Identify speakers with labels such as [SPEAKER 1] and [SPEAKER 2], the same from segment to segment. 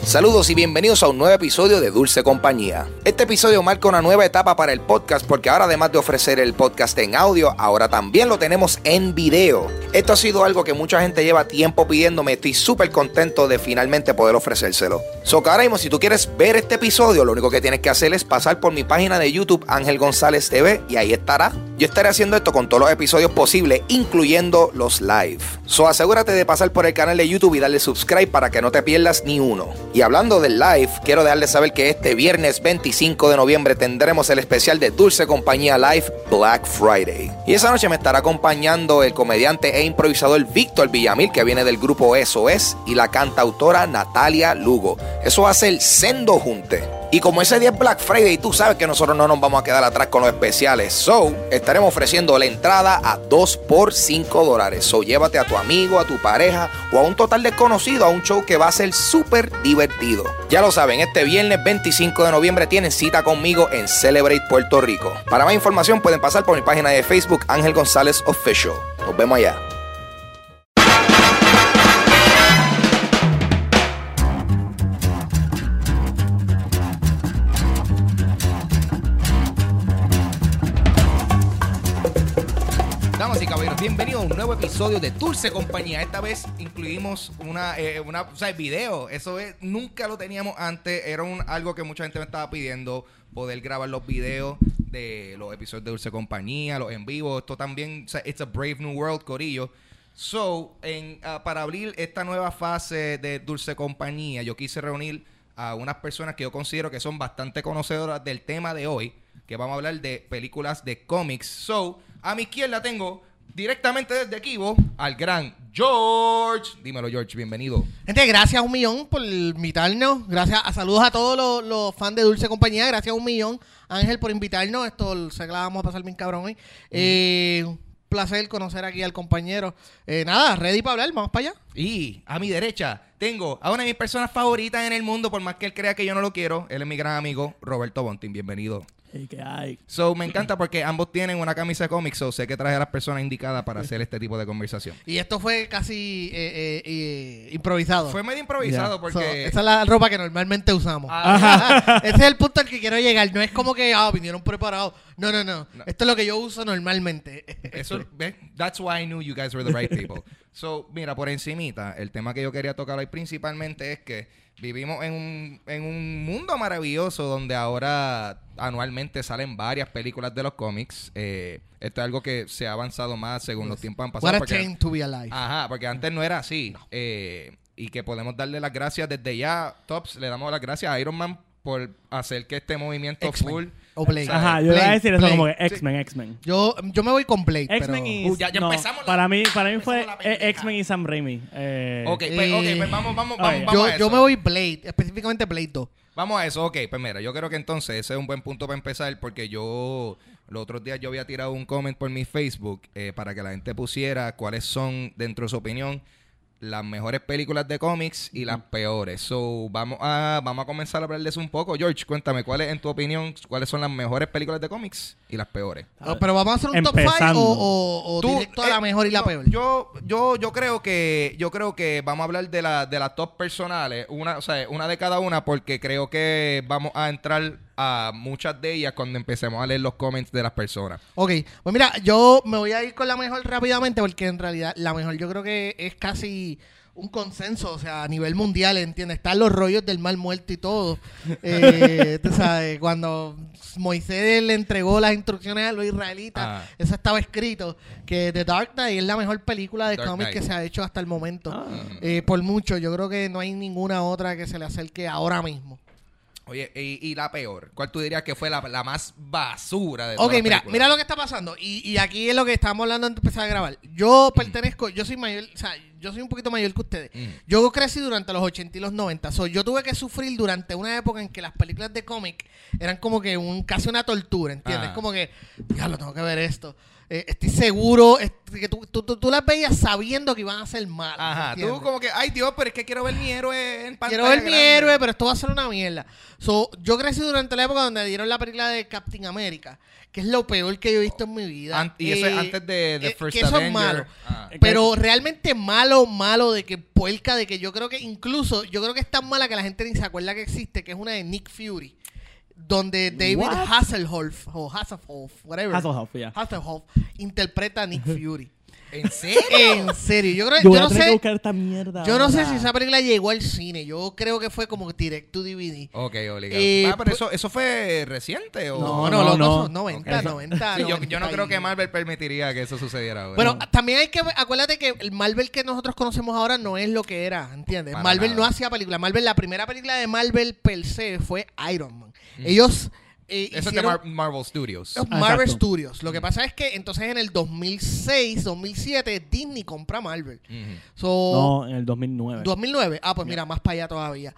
[SPEAKER 1] Saludos y bienvenidos a un nuevo episodio de Dulce Compañía. Este episodio marca una nueva etapa para el podcast porque ahora, además de ofrecer el podcast en audio, ahora también lo tenemos en video. Esto ha sido algo que mucha gente lleva tiempo pidiéndome. Estoy súper contento de finalmente poder ofrecérselo. Que ahora mismo, si tú quieres ver este episodio, lo único que tienes que hacer es pasar por mi página de YouTube, Ángel González TV, y ahí estará. Yo estaré haciendo esto con todos los episodios posibles, incluyendo los live. Asegúrate de pasar por el canal de YouTube y darle subscribe para que no te pierdas ni uno. Y hablando del live, quiero dejarles saber que este viernes 25 de noviembre tendremos el especial de Dulce Compañía Live Black Friday. Y esa noche me estará acompañando el comediante e improvisador Víctor Villamil, que viene del grupo SOS, y la cantautora Natalia Lugo. Eso va a ser sendo junte. Y como ese día es Black Friday, tú sabes que nosotros no nos vamos a quedar atrás con los especiales. Estaremos ofreciendo la entrada a 2 por $5. Llévate a tu amigo, a tu pareja o a un total desconocido a un show que va a ser súper divertido. Ya lo saben, este viernes 25 de noviembre tienen cita conmigo en Celebrate Puerto Rico. Para más información pueden pasar por mi página de Facebook, Ángel González Official. Nos vemos allá. Damas y caballeros, bienvenidos a un nuevo episodio de Dulce Compañía. Esta vez incluimos video. Eso es, nunca lo teníamos antes. Era algo que mucha gente me estaba pidiendo, poder grabar los videos de los episodios de Dulce Compañía, los en vivo. Esto también, it's a brave new world, corillo. Para abrir esta nueva fase de Dulce Compañía, yo quise reunir a unas personas que yo considero que son bastante conocedoras del tema de hoy, que vamos a hablar de películas de cómics. A mi izquierda tengo directamente desde Kibo al gran George. Dímelo, George, bienvenido.
[SPEAKER 2] Gente, gracias un millón por invitarnos. Saludos a todos los fans de Dulce Compañía. Gracias un millón, Ángel, por invitarnos. Esto se la vamos a pasar bien cabrón hoy. Un placer conocer aquí al compañero. Ready para hablar, vamos para allá.
[SPEAKER 1] Y a mi derecha tengo a una de mis personas favoritas en el mundo, por más que él crea que yo no lo quiero. Él es mi gran amigo, Roberto Bontín. Bienvenido.
[SPEAKER 3] ¿Qué hay?
[SPEAKER 1] Me encanta porque ambos tienen una camisa de cómics, sé que traje a las personas indicadas para hacer este tipo de conversación.
[SPEAKER 2] Y esto fue casi improvisado.
[SPEAKER 1] Fue medio improvisado porque...
[SPEAKER 2] esa es la ropa que normalmente usamos. Ese es el punto al que quiero llegar. No es como que vinieron preparados. No. Esto es lo que yo uso normalmente.
[SPEAKER 1] Eso, that's why I knew you guys were the right people. Mira, por encimita, el tema que yo quería tocar hoy principalmente es que vivimos en un mundo maravilloso donde ahora anualmente salen varias películas de los cómics. Esto es algo que se ha avanzado más según los tiempos han pasado.
[SPEAKER 2] What a change to be alive.
[SPEAKER 1] Ajá, porque antes no era así. No. Y que podemos darle las gracias desde ya. Tops, le damos las gracias a Iron Man por hacer que este movimiento
[SPEAKER 2] X-Men.
[SPEAKER 1] full...
[SPEAKER 2] O Blade.
[SPEAKER 3] Ajá, yo iba a decir eso
[SPEAKER 2] Blade.
[SPEAKER 3] como que X-Men.
[SPEAKER 2] Yo me voy con Blade.
[SPEAKER 3] X-Men
[SPEAKER 2] pero...
[SPEAKER 3] y...
[SPEAKER 1] ya
[SPEAKER 3] no,
[SPEAKER 1] empezamos.
[SPEAKER 3] Para mí fue X-Men y Sam Raimi.
[SPEAKER 1] Pues vamos a eso.
[SPEAKER 2] Yo me voy Blade, específicamente Blade 2.
[SPEAKER 1] Vamos a eso, pues mira, yo creo que entonces ese es un buen punto para empezar porque los otros días yo había tirado un comment por mi Facebook para que la gente pusiera cuáles son, dentro de su opinión, las mejores películas de cómics y las peores. Vamos a comenzar a hablar de eso un poco. George, cuéntame, en tu opinión, cuáles son las mejores películas de cómics y las peores?
[SPEAKER 2] Pero vamos a hacer un top 5 o directo a la mejor y la peor.
[SPEAKER 1] Yo creo que vamos a hablar de las top personales, una de cada una, porque creo que vamos a entrar a muchas de ellas cuando empecemos a leer los comments de las personas.
[SPEAKER 2] Ok, pues mira, yo me voy a ir con la mejor rápidamente porque en realidad la mejor yo creo que es casi un consenso, o sea, a nivel mundial, ¿entiendes? Están los rollos del mal muerto y todo. Tú sabes, cuando Moisés le entregó las instrucciones a los israelitas, eso estaba escrito, que The Dark Knight es la mejor película de cómics que se ha hecho hasta el momento. Por mucho, yo creo que no hay ninguna otra que se le acerque ahora mismo.
[SPEAKER 1] Oye, y la peor, ¿cuál tú dirías que fue la más basura de todas las películas?
[SPEAKER 2] Mira lo que está pasando. Y aquí es lo que estábamos hablando antes de empezar a grabar. Yo soy mayor, o sea, yo soy un poquito mayor que ustedes. Yo crecí durante los 80 y los 90. Yo tuve que sufrir durante una época en que las películas de cómic eran como que casi una tortura, ¿entiendes? Como que, diablo, tengo que ver esto. estoy seguro que tú las veías sabiendo que iban a ser malas.
[SPEAKER 1] Ajá,
[SPEAKER 2] ¿entiendes?
[SPEAKER 1] tú como que, ay Dios, pero es que quiero ver mi héroe en pantalla
[SPEAKER 2] Quiero ver mi
[SPEAKER 1] grande.
[SPEAKER 2] héroe, pero esto va a ser una mierda. Yo crecí durante la época donde dieron la película de Captain America, que es lo peor que yo he visto en mi vida.
[SPEAKER 1] Y eso es antes de The First
[SPEAKER 2] que eso
[SPEAKER 1] Avenger.
[SPEAKER 2] es malo.
[SPEAKER 1] Ah.
[SPEAKER 2] Pero realmente malo de que puerca, de que yo creo que es tan mala que la gente ni se acuerda que existe, que es una de Nick Fury, donde David
[SPEAKER 3] What?
[SPEAKER 2] Hasselhoff, whatever.
[SPEAKER 3] Hasselhoff.
[SPEAKER 2] Interpreta a Nick Fury.
[SPEAKER 1] ¿En serio?
[SPEAKER 2] En serio,
[SPEAKER 3] Yo voy a
[SPEAKER 2] no
[SPEAKER 3] tener que
[SPEAKER 2] sé.
[SPEAKER 3] buscar esta mierda.
[SPEAKER 2] Yo no sé
[SPEAKER 3] ahora.
[SPEAKER 2] si esa película llegó al cine. Yo creo que fue como direct to DVD.
[SPEAKER 1] Ok, obligado. Pero
[SPEAKER 2] pues-
[SPEAKER 1] eso fue reciente o
[SPEAKER 2] No,
[SPEAKER 3] no,
[SPEAKER 2] loco,
[SPEAKER 3] no.
[SPEAKER 2] son 90,
[SPEAKER 1] Ok.
[SPEAKER 2] 90.
[SPEAKER 1] Sí, yo
[SPEAKER 2] 90
[SPEAKER 1] no creo
[SPEAKER 2] y-
[SPEAKER 1] que Marvel permitiría que eso sucediera ahora.
[SPEAKER 2] Bueno, también hay que acuérdate que el Marvel que nosotros conocemos ahora no es lo que era, ¿entiendes?
[SPEAKER 1] Para
[SPEAKER 2] Marvel
[SPEAKER 1] nada.
[SPEAKER 2] no hacía películas. La primera película de Marvel per se fue Iron Man. Ellos
[SPEAKER 1] eso es de
[SPEAKER 2] hicieron
[SPEAKER 1] Marvel Studios.
[SPEAKER 2] Marvel
[SPEAKER 3] Exacto.
[SPEAKER 2] Studios. Lo que pasa es que entonces en el 2006, 2007 Disney compra Marvel.
[SPEAKER 1] Ujú.
[SPEAKER 2] So,
[SPEAKER 3] No, en el 2009.
[SPEAKER 2] 2009. Ah, pues mira, más para allá todavía.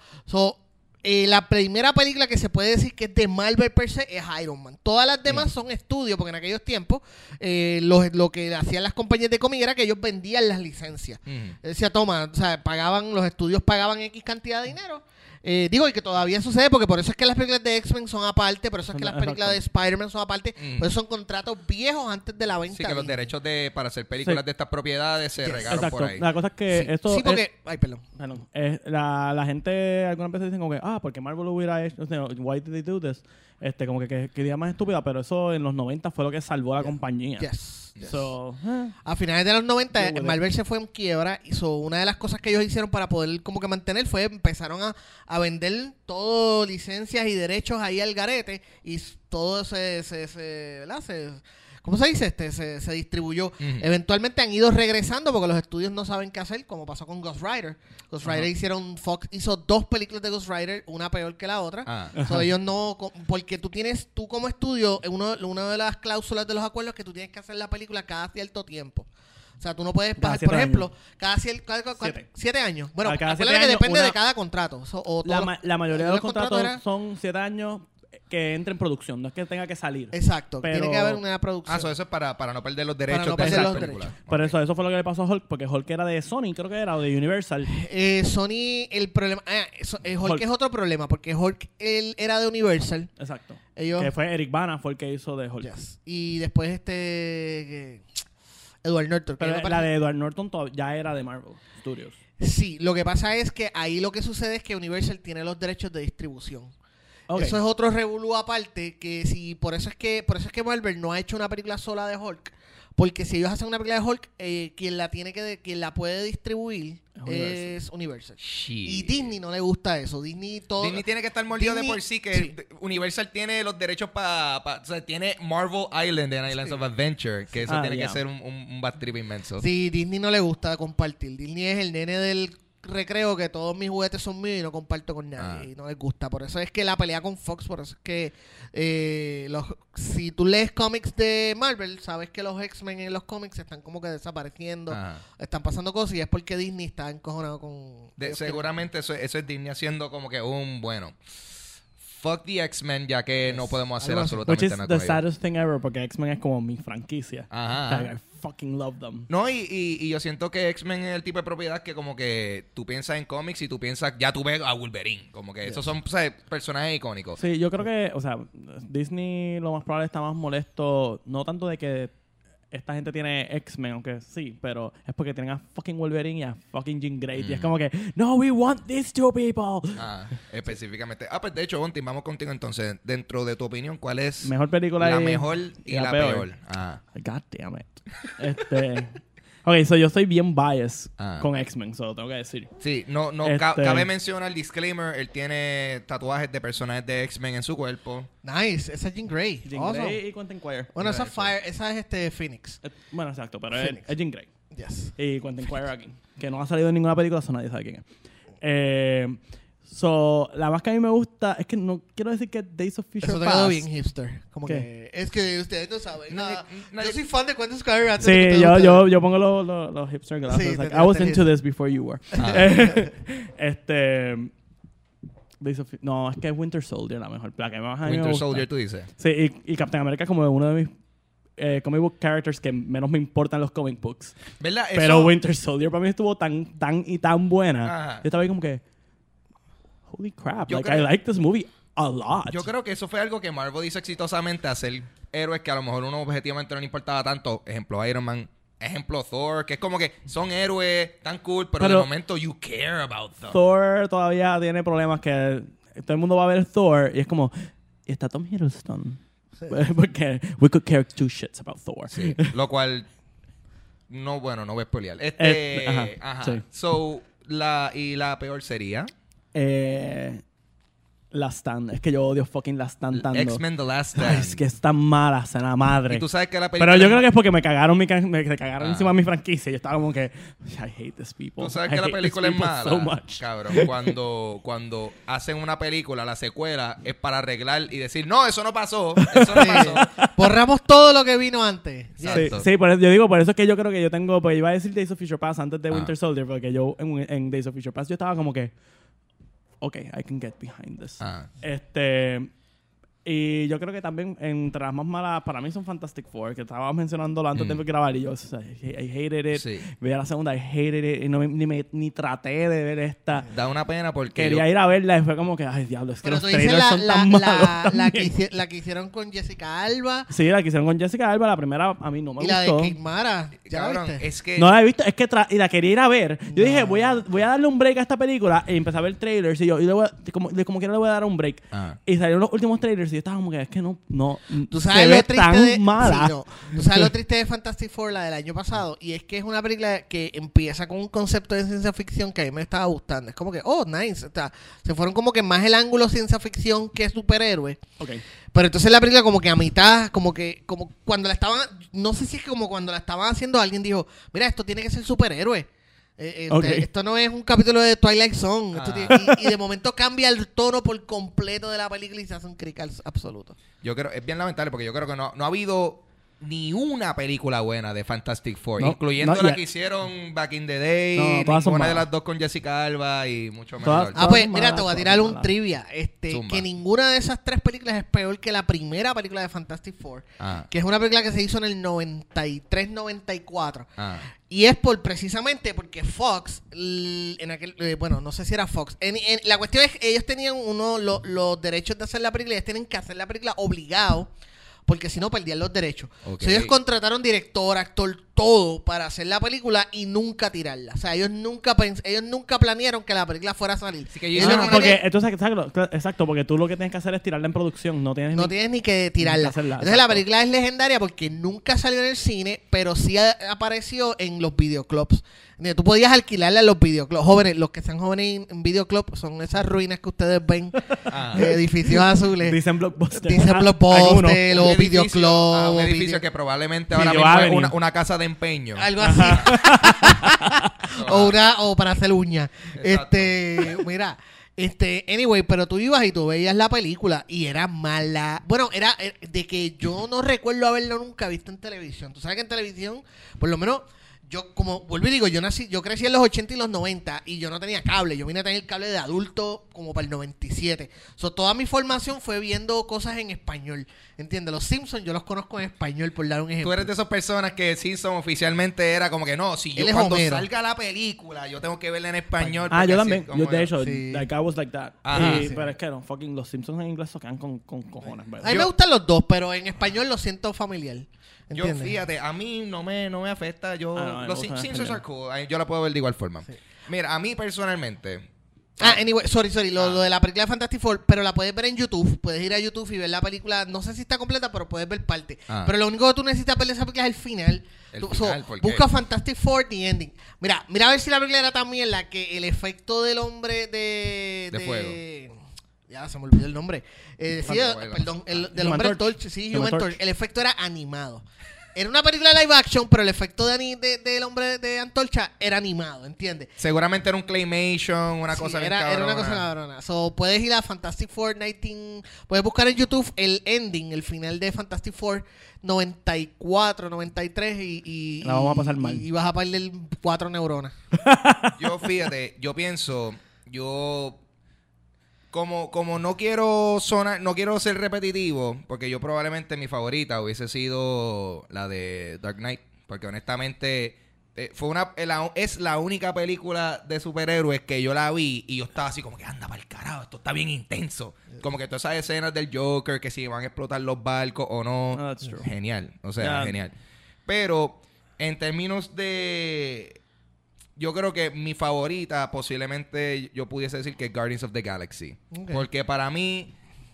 [SPEAKER 2] La primera película que se puede decir que es de Marvel per se es Iron Man. Todas las demás son estudios, porque en aquellos tiempos lo que hacían las compañías de cómic era que ellos vendían las licencias.
[SPEAKER 1] Ujú.
[SPEAKER 2] Decía, toma, o sea, los estudios pagaban X cantidad de dinero. Y que todavía sucede, porque por eso es que las películas de X-Men son aparte, por eso es que las películas de Spider-Man son aparte, por eso son contratos viejos antes de la venta.
[SPEAKER 1] Sí, que los
[SPEAKER 2] Disney.
[SPEAKER 1] derechos para hacer películas
[SPEAKER 3] Sí.
[SPEAKER 1] de estas propiedades se regaron
[SPEAKER 3] Exacto.
[SPEAKER 1] por ahí.
[SPEAKER 3] La cosa es que
[SPEAKER 2] Sí,
[SPEAKER 3] esto
[SPEAKER 2] sí,
[SPEAKER 3] es-
[SPEAKER 2] porque... Ay, perdón.
[SPEAKER 3] la gente algunas veces dicen como que porque Marvel hubiera hecho, o sea, why did they do this? Como que idea más estúpida, pero eso en los 90 fue lo que salvó a la compañía.
[SPEAKER 2] Yes.
[SPEAKER 3] So,
[SPEAKER 2] A finales de los 90,
[SPEAKER 3] Yo, bueno.
[SPEAKER 2] Marvel se fue en quiebra y una de las cosas que ellos hicieron para poder como que mantener fue empezaron a vender todo licencias y derechos ahí al garete y todo ¿verdad? ¿Cómo se dice? Se distribuyó. Eventualmente han ido regresando porque los estudios no saben qué hacer, como pasó con Ghost Rider. Fox hizo 2 películas de Ghost Rider, una peor que la otra.
[SPEAKER 1] Ah.
[SPEAKER 2] So, ellos no, porque tú como estudio, una de las cláusulas de los acuerdos es que tú tienes que hacer la película cada cierto tiempo. O sea, tú no puedes
[SPEAKER 3] Cada
[SPEAKER 2] pasar,
[SPEAKER 3] 7
[SPEAKER 2] por ejemplo,
[SPEAKER 3] años.
[SPEAKER 2] cada
[SPEAKER 3] 7.
[SPEAKER 2] 7 años. Bueno,
[SPEAKER 3] Cada 7
[SPEAKER 2] acuérdate que
[SPEAKER 3] años,
[SPEAKER 2] depende de
[SPEAKER 3] una-
[SPEAKER 2] cada contrato.
[SPEAKER 3] la mayoría de los contratos
[SPEAKER 2] era-
[SPEAKER 3] son 7 años que entre en producción, no es que tenga que salir.
[SPEAKER 2] Exacto,
[SPEAKER 3] Pero-
[SPEAKER 2] tiene que haber una producción.
[SPEAKER 1] Eso es para no perder los derechos
[SPEAKER 2] no
[SPEAKER 1] de
[SPEAKER 2] perder
[SPEAKER 1] esas
[SPEAKER 2] los
[SPEAKER 1] películas.
[SPEAKER 3] Por
[SPEAKER 1] Ok.
[SPEAKER 3] eso fue lo que le pasó a Hulk, porque Hulk era de Sony, creo que era, o de Universal.
[SPEAKER 2] Sony, el problema... Hulk
[SPEAKER 3] Hulk.
[SPEAKER 2] es otro problema, porque Hulk él era de Universal.
[SPEAKER 3] Exacto.
[SPEAKER 2] Ellos...
[SPEAKER 3] Que fue Eric Bana, fue el que hizo de Hulk.
[SPEAKER 2] Yes. Y después Edward Norton. que
[SPEAKER 3] Pero
[SPEAKER 2] me
[SPEAKER 3] la
[SPEAKER 2] parece-
[SPEAKER 3] de Edward Norton ya era de Marvel Studios.
[SPEAKER 2] Sí, lo que pasa es que ahí lo que sucede es que Universal tiene los derechos de distribución.
[SPEAKER 3] Ok.
[SPEAKER 2] Eso es otro revolú aparte, que si por eso es que Marvel no ha hecho una película sola de Hulk, porque si ellos hacen una película de Hulk, quien la puede distribuir es Universal.
[SPEAKER 1] Shit.
[SPEAKER 2] Y Disney no le gusta eso. Disney
[SPEAKER 1] Tiene que estar mordido de
[SPEAKER 2] Disney-
[SPEAKER 1] por sí que
[SPEAKER 2] sí.
[SPEAKER 1] Universal tiene los derechos o sea, tiene Marvel Island en Islands of Adventure, que eso tiene que ser un bad trip inmenso.
[SPEAKER 2] Sí, Disney no le gusta compartir. Disney es el nene del recreo que todos mis juguetes son míos y no comparto con nadie. Y no les gusta. Por eso es que la pelea con Fox, por eso es que si tú lees cómics de Marvel, sabes que los X-Men en los cómics están como que desapareciendo.
[SPEAKER 1] Ajá.
[SPEAKER 2] Están pasando cosas y es porque Disney está encojonado con...
[SPEAKER 1] Seguramente eso es Disney haciendo como que bueno, fuck the X-Men, ya que no podemos hacer
[SPEAKER 2] Algo así.
[SPEAKER 3] Which
[SPEAKER 1] absolutamente
[SPEAKER 3] is
[SPEAKER 1] nada
[SPEAKER 3] the
[SPEAKER 1] con ellos.
[SPEAKER 3] saddest thing ever, porque X-Men es como mi franquicia.
[SPEAKER 1] Ajá.
[SPEAKER 3] Like, I fucking love them.
[SPEAKER 1] No, y yo siento que X-Men es el tipo de propiedad que como que tú piensas en cómics y tú piensas, ya tú ves a Wolverine. Como que esos son, o sea, personajes icónicos.
[SPEAKER 3] Sí, yo creo que, o sea, Disney lo más probable está más molesto, no tanto de que esta gente tiene X-Men, aunque sí, pero es porque tienen a fucking Wolverine y a fucking Jean Grey. Y es como que, no, we want these two people.
[SPEAKER 1] Específicamente. Pues de hecho, Bonti, vamos contigo entonces. Dentro de tu opinión, ¿cuál es
[SPEAKER 3] Mejor película
[SPEAKER 1] la
[SPEAKER 3] y-
[SPEAKER 1] mejor y la peor? Ah.
[SPEAKER 3] God damn it. Ok, so yo soy bien biased
[SPEAKER 1] Ah.
[SPEAKER 3] con X-Men, so tengo que decir.
[SPEAKER 1] Sí, no, cabe mencionar el disclaimer. Él tiene tatuajes de personajes de X-Men en su cuerpo.
[SPEAKER 2] Nice, esa es Jean Grey.
[SPEAKER 3] Jean
[SPEAKER 2] Awesome.
[SPEAKER 3] Grey y Quentin Quire.
[SPEAKER 2] Bueno, esa
[SPEAKER 1] Eso.
[SPEAKER 2] esa es Phoenix.
[SPEAKER 3] Bueno, exacto, pero es
[SPEAKER 2] Phoenix.
[SPEAKER 3] Jean Grey.
[SPEAKER 2] Yes.
[SPEAKER 3] Y Quentin Quire aquí, que no ha salido en ninguna película, so nadie sabe quién es. So, la más que a mí me gusta es que no quiero decir que Days of Future
[SPEAKER 2] Eso te
[SPEAKER 3] Past.
[SPEAKER 2] quedó bien hipster. Como
[SPEAKER 3] ¿Qué?
[SPEAKER 2] que es que ustedes no saben.
[SPEAKER 1] Nadie-
[SPEAKER 2] Yo soy fan de Quentin Squire antes de
[SPEAKER 3] Sí,
[SPEAKER 2] que ustedes.
[SPEAKER 3] yo pongo los hipster glasses.
[SPEAKER 2] Sí,
[SPEAKER 3] Like,
[SPEAKER 2] te
[SPEAKER 3] I was
[SPEAKER 2] tiraste
[SPEAKER 3] into
[SPEAKER 2] el
[SPEAKER 3] this before you were. Days of no, es que Winter Soldier la mejor. La que más a mí me
[SPEAKER 1] Winter
[SPEAKER 3] gusta.
[SPEAKER 1] Soldier, tú dices.
[SPEAKER 3] Sí, y Captain America es como uno de mis comic book characters que menos me importan los comic books.
[SPEAKER 1] ¿Verdad?
[SPEAKER 3] Pero Winter Soldier para mí estuvo tan buena.
[SPEAKER 1] Ajá.
[SPEAKER 3] Yo estaba ahí como que, holy crap,
[SPEAKER 1] Yo
[SPEAKER 3] like,
[SPEAKER 1] creo-
[SPEAKER 3] I like this movie a lot.
[SPEAKER 1] Yo creo que eso fue algo que Marvel hizo exitosamente, hacer héroes que a lo mejor uno objetivamente no le importaba tanto. Ejemplo Iron Man, ejemplo Thor, que es como que son héroes tan cool, pero de momento you care about them.
[SPEAKER 3] Thor todavía tiene problemas que todo el mundo va a ver Thor y es como, y está Tom Hiddleston. Sí. Porque we could care two shits about Thor.
[SPEAKER 1] Sí, lo cual no voy a spoilear. Ajá.
[SPEAKER 3] Sí.
[SPEAKER 1] So, la peor sería
[SPEAKER 3] Last Stand. Es que yo odio fucking Last Stand tanto.
[SPEAKER 1] X-Men The Last
[SPEAKER 3] Ay,
[SPEAKER 1] Stand.
[SPEAKER 3] es que es tan mala, se la madre.
[SPEAKER 1] Y tú sabes que la película...
[SPEAKER 3] Pero yo creo que es porque me cagaron encima de mi franquicia. Yo estaba como que, I hate this people.
[SPEAKER 1] Tú sabes que la película es mala, cabrón. Cuando hacen una película, la secuela es para arreglar y decir, no, eso no pasó. Eso no pasó.
[SPEAKER 2] Borramos todo lo que vino antes.
[SPEAKER 1] Exacto.
[SPEAKER 3] Sí, por eso es que yo creo que yo tengo, pues iba a decir Days of Future Past antes de Winter Soldier, porque yo en Days of Future Past yo estaba como que, okay, I can get behind this. Y yo creo que también entre las más malas para mí son Fantastic Four, que estábamos mencionándolo antes de grabar y yo, o sea, I hated it.
[SPEAKER 1] Sí.
[SPEAKER 3] Vi a la segunda, I hated it y ni traté de ver esta.
[SPEAKER 1] Da una pena porque...
[SPEAKER 3] Quería ir a verla y fue como que, ay, diablo, es que
[SPEAKER 2] Pero
[SPEAKER 3] los
[SPEAKER 2] tú dices
[SPEAKER 3] trailers son tan malos
[SPEAKER 2] la
[SPEAKER 3] también.
[SPEAKER 2] que hicieron con Jessica Alba
[SPEAKER 3] Sí, la que hicieron con Jessica Alba, la primera a mí no me
[SPEAKER 2] y
[SPEAKER 3] gustó.
[SPEAKER 2] la de Kate Mara. ¿Ya la
[SPEAKER 1] Cabrón,
[SPEAKER 2] viste?
[SPEAKER 1] es que...
[SPEAKER 3] No la he visto, es que y la quería ir a ver. Yo dije, voy a darle un break a esta película y empecé a ver trailers y yo, como quiera le voy a dar un break. Y salieron los últimos trailers y yo estaba como que es que no
[SPEAKER 2] ¿Tú
[SPEAKER 3] se
[SPEAKER 2] sabes
[SPEAKER 3] ve
[SPEAKER 2] lo triste
[SPEAKER 3] tan mala.
[SPEAKER 2] Sí, no. ¿Tú sabes lo triste de Fantastic Four, la del año pasado? Y es que es una película que empieza con un concepto de ciencia ficción que a mí me estaba gustando. Es como que, oh, nice. O sea, se fueron como que más el ángulo ciencia ficción que superhéroe.
[SPEAKER 3] Okay.
[SPEAKER 2] Pero entonces la película como que a mitad, como cuando la estaban, no sé si es que como cuando la estaban haciendo alguien dijo, mira, esto tiene que ser superhéroe. Esto no es un capítulo de Twilight Zone. Y de momento cambia el tono por completo de la película y se hace un crical absoluto.
[SPEAKER 1] Yo creo, es bien lamentable porque yo creo que no ha habido ni una película buena de Fantastic Four,
[SPEAKER 3] No,
[SPEAKER 1] incluyendo
[SPEAKER 3] no,
[SPEAKER 1] la que hicieron Back in the Day,
[SPEAKER 3] todas son
[SPEAKER 1] ninguna de
[SPEAKER 3] malas.
[SPEAKER 1] las dos con Jessica Alba y mucho
[SPEAKER 3] Todas-
[SPEAKER 1] menos.
[SPEAKER 2] Pues
[SPEAKER 3] son
[SPEAKER 2] mira,
[SPEAKER 3] malas,
[SPEAKER 2] te voy a
[SPEAKER 3] son
[SPEAKER 2] tirar un
[SPEAKER 3] malas.
[SPEAKER 2] trivia.
[SPEAKER 1] Zumba.
[SPEAKER 2] Que ninguna de esas tres películas es peor que la primera película de Fantastic Four, que es una película que se hizo en el 93-94. Y es precisamente porque Fox, en aquel, bueno, no sé si era Fox. La cuestión es que ellos tenían los derechos de hacer la película y ellos tienen que hacer la película obligado, porque si no perdían los derechos.
[SPEAKER 1] Okay.
[SPEAKER 2] O sea, ellos contrataron director, actor, todo para hacer la película y nunca tirarla. O sea, ellos nunca planearon que la película fuera a salir.
[SPEAKER 1] Así que ellos hicieron una
[SPEAKER 3] porque entonces exacto, porque tú lo que tienes que hacer es tirarla en producción, no tienes
[SPEAKER 2] ni que tirarla.
[SPEAKER 3] hacerla,
[SPEAKER 2] Entonces la
[SPEAKER 3] exacto.
[SPEAKER 2] película es legendaria porque nunca salió en el cine, pero sí apareció en los videoclubs. Tú podías alquilarla en los videoclubs. Jóvenes, los que están jóvenes en videoclubs son esas ruinas que ustedes ven, edificios azules.
[SPEAKER 3] Dicen Blockbuster.
[SPEAKER 2] Dicen Blockbuster, los videoclubs.
[SPEAKER 1] un edificio que probablemente
[SPEAKER 3] Video
[SPEAKER 1] ahora mismo
[SPEAKER 3] Avenue.
[SPEAKER 1] es una casa de empeño.
[SPEAKER 2] Algo así. o para hacer uñas. Mira, anyway, pero tú ibas y tú veías la película y era mala. Bueno, era de que yo no recuerdo haberlo nunca visto en televisión. Tú sabes que en televisión, por lo menos, yo como vuelvo y digo, yo crecí en los 80 y los 90 y yo no tenía cable. Yo vine a tener cable de adulto como para el 97. Toda mi formación fue viendo cosas en español. ¿Entiendes? Los Simpsons yo los conozco en español, por dar un ejemplo.
[SPEAKER 1] Tú eres de esas personas que Simpson oficialmente era como que no, si yo
[SPEAKER 2] Él es
[SPEAKER 1] cuando
[SPEAKER 2] Homero.
[SPEAKER 1] salga la película yo tengo que verla en español.
[SPEAKER 3] Yo
[SPEAKER 1] porque así
[SPEAKER 3] también.
[SPEAKER 1] es como
[SPEAKER 3] Yo, de hecho,
[SPEAKER 2] Sí.
[SPEAKER 3] like I was like that.
[SPEAKER 1] Ajá,
[SPEAKER 2] sí.
[SPEAKER 3] Pero es que no, fucking los Simpsons en inglés tocan con cojones. ¿verdad?
[SPEAKER 2] A mí me gustan los dos, pero en español lo siento familiar.
[SPEAKER 1] Yo,
[SPEAKER 2] ¿Entiendes?
[SPEAKER 1] fíjate, a mí no me afecta.
[SPEAKER 3] me
[SPEAKER 1] Los
[SPEAKER 3] gusta
[SPEAKER 1] Simpsons
[SPEAKER 3] en
[SPEAKER 1] are cool. Yo la puedo ver de igual forma. Mira, a mí personalmente...
[SPEAKER 2] Anyway, sorry, lo de la película de Fantastic Four, pero la puedes ver en YouTube. Puedes ir a YouTube y ver la película. No sé si está completa, pero puedes ver parte. Pero lo único que tú necesitas ver de esa película es el final.
[SPEAKER 1] ¿Por qué?
[SPEAKER 2] Busca Fantastic Four, The Ending. Mira a ver si la película era también la que el efecto del hombre de
[SPEAKER 1] fuego.
[SPEAKER 2] Ya se me olvidó el nombre. Del
[SPEAKER 3] Human
[SPEAKER 2] hombre
[SPEAKER 3] Torch.
[SPEAKER 2] Torch, sí,
[SPEAKER 3] Human
[SPEAKER 2] Human
[SPEAKER 3] Torch.
[SPEAKER 2] Torch. El efecto era animado. Era una película live action, pero el efecto del hombre de Antorcha era animado, ¿entiendes?
[SPEAKER 1] Seguramente era un claymation, una cosa bien
[SPEAKER 2] era una
[SPEAKER 1] cabrona.
[SPEAKER 2] cosa cabrona. Puedes ir a Fantastic Four 19... Puedes buscar en YouTube el ending, el final de Fantastic Four 94, 93 y
[SPEAKER 3] La vamos a pasar mal.
[SPEAKER 2] Y vas a perder 4 neuronas.
[SPEAKER 1] Yo, fíjate, yo pienso, Como no quiero sonar, no quiero ser repetitivo, porque yo probablemente mi favorita hubiese sido la de Dark Knight, porque honestamente es la única película de superhéroes que yo la vi y yo estaba así como que anda para el carajo, esto está bien intenso. Como que todas esas escenas del Joker, que si van a explotar los barcos o no,
[SPEAKER 3] That's true.
[SPEAKER 1] genial, o sea, genial. Pero en términos de... Yo creo que mi favorita posiblemente yo pudiese decir que es Guardians of the Galaxy.
[SPEAKER 2] Okay.
[SPEAKER 1] Porque para mí,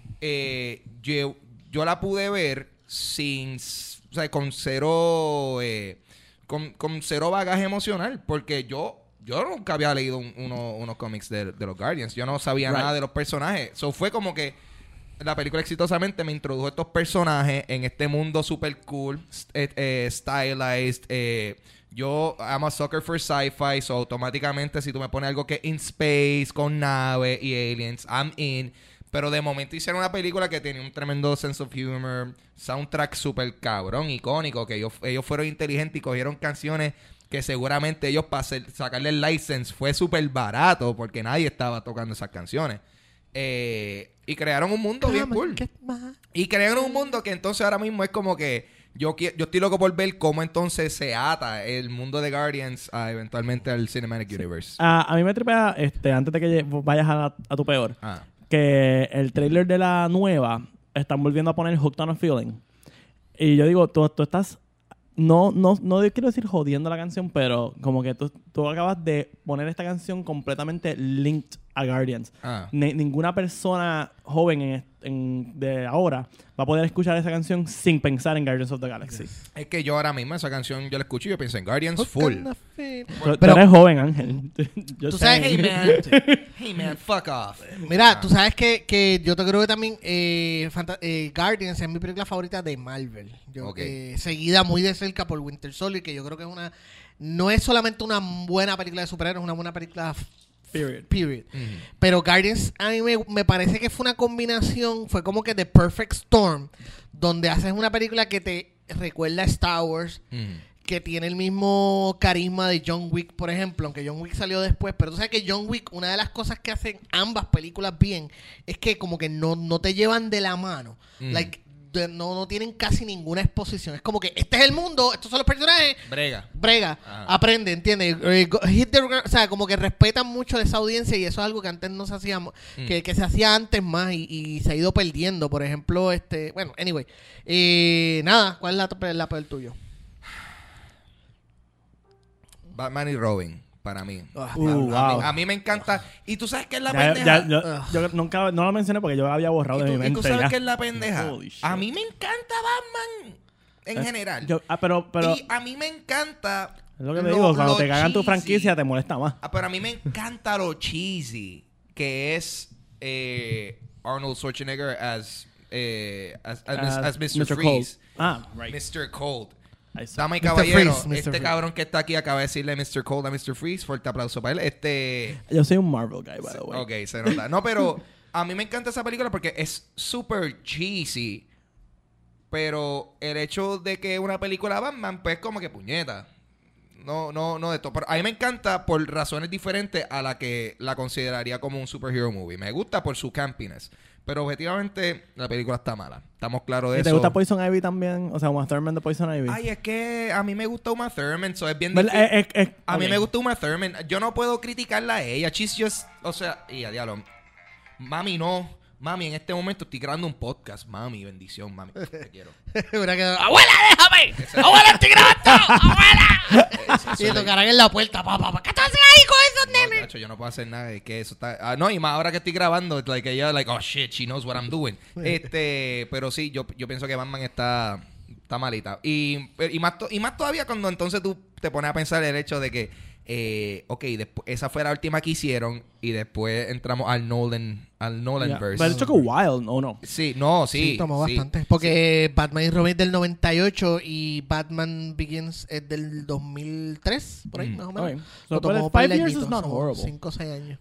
[SPEAKER 1] yo la pude ver sin... O sea, con cero... con cero bagaje emocional. Porque yo nunca había leído unos cómics de los Guardians. Yo no sabía nada de los personajes. So fue como que la película exitosamente me introdujo a estos personajes en este mundo super cool, stylized, I'm a sucker for sci-fi, so automáticamente si tú me pones algo que in space, con naves y aliens, I'm in. Pero de momento hicieron una película que tenía un tremendo sense of humor, soundtrack super cabrón, icónico, que ellos fueron inteligentes y cogieron canciones que seguramente ellos para sacarle el license fue súper barato porque nadie estaba tocando esas canciones. Y crearon un mundo bien cool. Y crearon un mundo que entonces ahora mismo es como que yo estoy loco por ver cómo entonces se ata el mundo de Guardians eventualmente al Cinematic Universe.
[SPEAKER 3] A mí me tripea, antes de que vayas a tu peor, que el trailer de la nueva están volviendo a poner Hooked on a Feeling. Y yo digo, tú estás... No quiero decir jodiendo la canción, pero como que tú acabas de poner esta canción completamente linked a Guardians. Ninguna persona joven de ahora va a poder escuchar esa canción sin pensar en Guardians of the Galaxy.
[SPEAKER 1] Es que yo ahora mismo esa canción yo la escucho y yo pienso en Guardians full.
[SPEAKER 3] Pero tú eres joven, Ángel.
[SPEAKER 2] Tú sabes,
[SPEAKER 1] hey man, fuck off.
[SPEAKER 2] Mira, tú sabes que yo te creo que también Guardians es mi película favorita de Marvel. Seguida muy de cerca por Winter Soldier, que yo creo que no es solamente una buena película de superhéroes, es una buena película period. Pero Guardians a mí me parece que fue una combinación, fue como que The Perfect Storm, donde haces una película que te recuerda a Star Wars, que tiene el mismo carisma de John Wick, por ejemplo, aunque John Wick salió después. Pero tú sabes que John Wick, una de las cosas que hacen ambas películas bien, es que como que no te llevan de la mano. No tienen casi ninguna exposición. Es como que este es el mundo, estos son los personajes. Brega. Aprende, ¿entiendes? O sea, como que respetan mucho a esa audiencia y eso es algo que antes no se hacía, que se hacía antes más y se ha ido perdiendo. Por ejemplo, bueno, anyway. Nada, ¿cuál es la peor tuyo?
[SPEAKER 1] Batman y Robin. Para mí.
[SPEAKER 3] Wow.
[SPEAKER 1] A mí me encanta. Y tú sabes qué es la pendeja.
[SPEAKER 3] Yo nunca no lo mencioné porque yo lo había borrado de mi mente.
[SPEAKER 1] ¿Y tú sabes qué es la pendeja? A mí me encanta Batman en general.
[SPEAKER 3] Pero
[SPEAKER 1] y a mí me encanta.
[SPEAKER 3] Es lo que te digo, cuando te cagan tu franquicia te molesta más.
[SPEAKER 1] Pero a mí me encanta lo cheesy que es Arnold Schwarzenegger as Mr. Freeze.
[SPEAKER 3] Right.
[SPEAKER 1] Mr. Cold.
[SPEAKER 3] Dama
[SPEAKER 1] y caballero, Freeze, cabrón que está aquí acaba de decirle Mr. Cold a Mr. Freeze. Fuerte aplauso para él.
[SPEAKER 3] Yo soy un Marvel guy, by the way.
[SPEAKER 1] Ok, se nota. No, pero a mí me encanta esa película porque es súper cheesy. Pero el hecho de que una película Batman, pues como que puñeta. No de todo. Pero a mí me encanta por razones diferentes a la que la consideraría como un superhero movie. Me gusta por su campiness. Pero objetivamente la película está mala. Estamos claros de eso.
[SPEAKER 3] ¿Te gusta Poison Ivy también? O sea, Uma Thurman de Poison Ivy.
[SPEAKER 1] Ay, es que a mí me gusta Uma Thurman. So es bien difícil. A mí me gusta Uma Thurman. Yo no puedo criticarla a ella. She's just... O sea... Y a diablo. Mami, no. Mami, en este momento estoy grabando un podcast. Mami, bendición, mami. Te quiero.
[SPEAKER 2] ¡Abuela, déjame! ¡Abuela, estoy grabando! ¡Abuela! Y tocarán en la puerta, papá. ¿Qué estás ahí con esos nenes?
[SPEAKER 1] Tacho, yo no puedo hacer nada. Es que eso está... no, y más ahora que estoy grabando, ella, oh shit, she knows what I'm doing. Pero sí, yo pienso que Batman está malita. Y más todavía cuando entonces tú te pones a pensar el hecho de que después, esa fue la última que hicieron y después entramos al Nolanverse.
[SPEAKER 3] Pero it took a while, ¿o no?
[SPEAKER 1] Sí,
[SPEAKER 2] Sí, tomó bastante. Porque Batman y Robin es del 98 y Batman Begins es del 2003, por ahí, más o menos.
[SPEAKER 3] Okay. So, tomó 5 years is not horrible.
[SPEAKER 2] 5 o 6 años.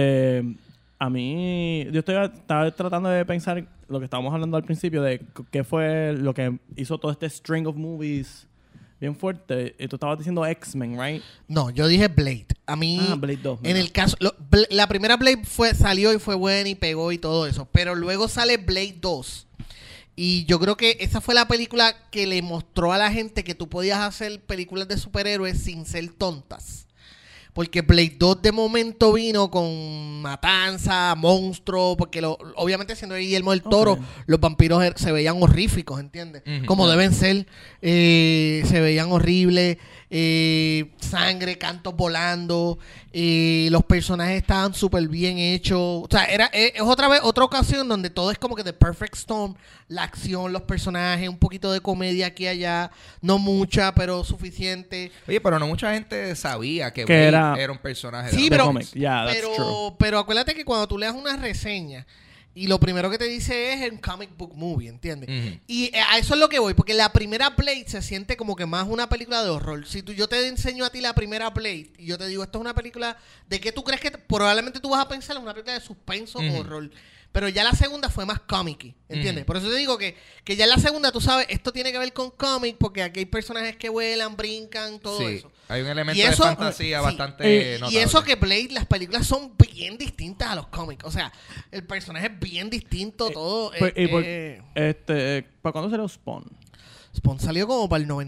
[SPEAKER 3] A mí, yo estaba tratando de pensar lo que estábamos hablando al principio de qué fue lo que hizo todo este string of movies bien fuerte. Y tú estabas diciendo X-Men, right?
[SPEAKER 2] No, yo dije Blade. A mí,
[SPEAKER 3] Blade 2.
[SPEAKER 2] en el caso, la primera Blade salió y fue buena y pegó y todo eso. Pero luego sale Blade 2. Y yo creo que esa fue la película que le mostró a la gente que tú podías hacer películas de superhéroes sin ser tontas. Porque Blade 2 de momento vino con matanza, monstruo, porque obviamente siendo Guillermo del Toro, los vampiros se veían horríficos, ¿entiendes? Como deben ser, se veían horribles, sangre, cantos volando, los personajes estaban súper bien hechos. O sea, es otra ocasión donde todo es como que The Perfect Storm, la acción, los personajes, un poquito de comedia aquí y allá, no mucha, pero suficiente.
[SPEAKER 1] Oye, pero no mucha gente sabía que
[SPEAKER 3] Blade
[SPEAKER 1] era un personaje
[SPEAKER 2] sí,
[SPEAKER 1] de
[SPEAKER 3] cómic. Yeah, that's true.
[SPEAKER 2] Pero acuérdate que cuando tú leas una reseña y lo primero que te dice es el comic book movie, ¿entiendes? Y a eso es lo que voy, porque la primera Blade se siente como que más una película de horror. Si yo te enseño a ti la primera Blade y yo te digo, esto es una película de que tú crees que probablemente tú vas a pensar en una película de suspenso o horror. Pero ya la segunda fue más comic, ¿entiendes? Por eso te digo que ya en la segunda, tú sabes, esto tiene que ver con cómic, porque aquí hay personajes que vuelan, brincan, todo eso.
[SPEAKER 1] Hay un elemento de fantasía bastante notable.
[SPEAKER 2] Y eso que Blade, las películas son bien distintas a los cómics. O sea, el personaje es bien distinto, todo.
[SPEAKER 3] ¿Para cuándo salió Spawn?
[SPEAKER 2] Spawn salió como para el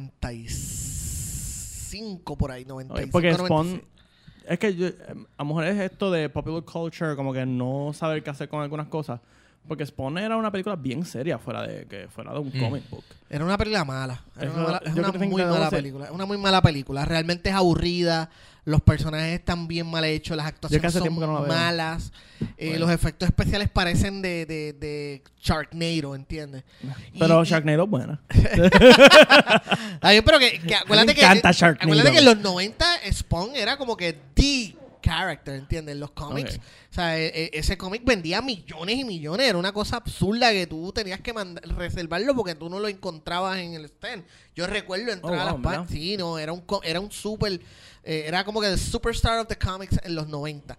[SPEAKER 2] 95, por ahí, 95.
[SPEAKER 3] Porque
[SPEAKER 2] 96.
[SPEAKER 3] Spawn... Es que a lo mejor es esto de popular culture, como que no saber qué hacer con algunas cosas. Porque Spawn era una película bien seria fuera de un comic book.
[SPEAKER 2] Era una película mala. Es una muy
[SPEAKER 3] mala
[SPEAKER 2] película. Es una muy mala película. Realmente es aburrida. Los personajes están bien mal hechos. Las actuaciones son malas. Los efectos especiales parecen de Sharknado, ¿entiendes?
[SPEAKER 3] Pero Sharknado es buena.
[SPEAKER 2] Pero acuérdate que en los 90 Spawn era como que the character, ¿entiendes? Los cómics. Okay. O sea, ese cómic vendía millones y millones. Era una cosa absurda que tú tenías que reservarlo porque tú no lo encontrabas en el stand. Yo recuerdo entrar a las páginas. Sí, no, era un super... era como que el superstar of the comics en los 90.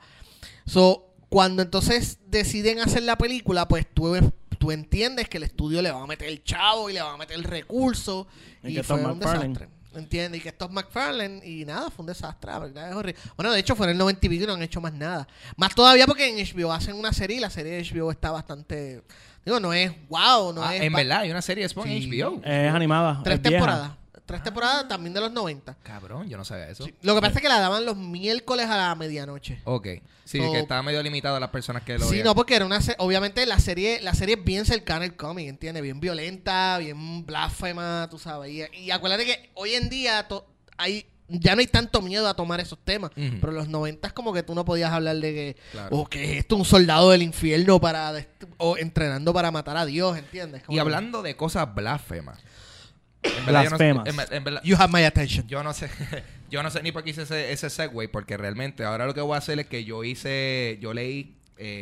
[SPEAKER 2] Cuando entonces deciden hacer la película, pues tú entiendes que el estudio le va a meter el chavo y le va a meter el recurso. Y fue un desastre. ¿Entiendes? Y que esto es McFarlane y nada, fue un desastre, ¿verdad? Es horrible. Bueno, de hecho fue en el 90 y pico y no han hecho más nada. Más todavía porque en HBO hacen una serie y la serie de HBO está bastante... Digo, no es wow, no es...
[SPEAKER 1] En verdad, hay una serie de Spawn en HBO.
[SPEAKER 3] Es animada.
[SPEAKER 2] 3 temporadas. 3 temporadas también de los 90.
[SPEAKER 1] Cabrón, yo no sabía eso.
[SPEAKER 2] Sí. Lo que pasa es que la daban los miércoles a la medianoche.
[SPEAKER 1] Ok. Sí, que estaba medio limitado a las personas que lo veían.
[SPEAKER 2] Sí, no, porque era obviamente la serie es bien cercana al cómic, ¿entiendes? Bien violenta, bien blasfema, tú sabes. Y acuérdate que hoy en día ya no hay tanto miedo a tomar esos temas. Pero en los 90 es como que tú no podías hablar de que que esto es un soldado del infierno o entrenando para matar a Dios, ¿entiendes?
[SPEAKER 1] Y hablando de cosas blasfemas.
[SPEAKER 3] Blasfemas.
[SPEAKER 2] You have my attention.
[SPEAKER 1] Yo no sé ni por qué hice ese segue, porque realmente ahora lo que voy a hacer es que yo leí,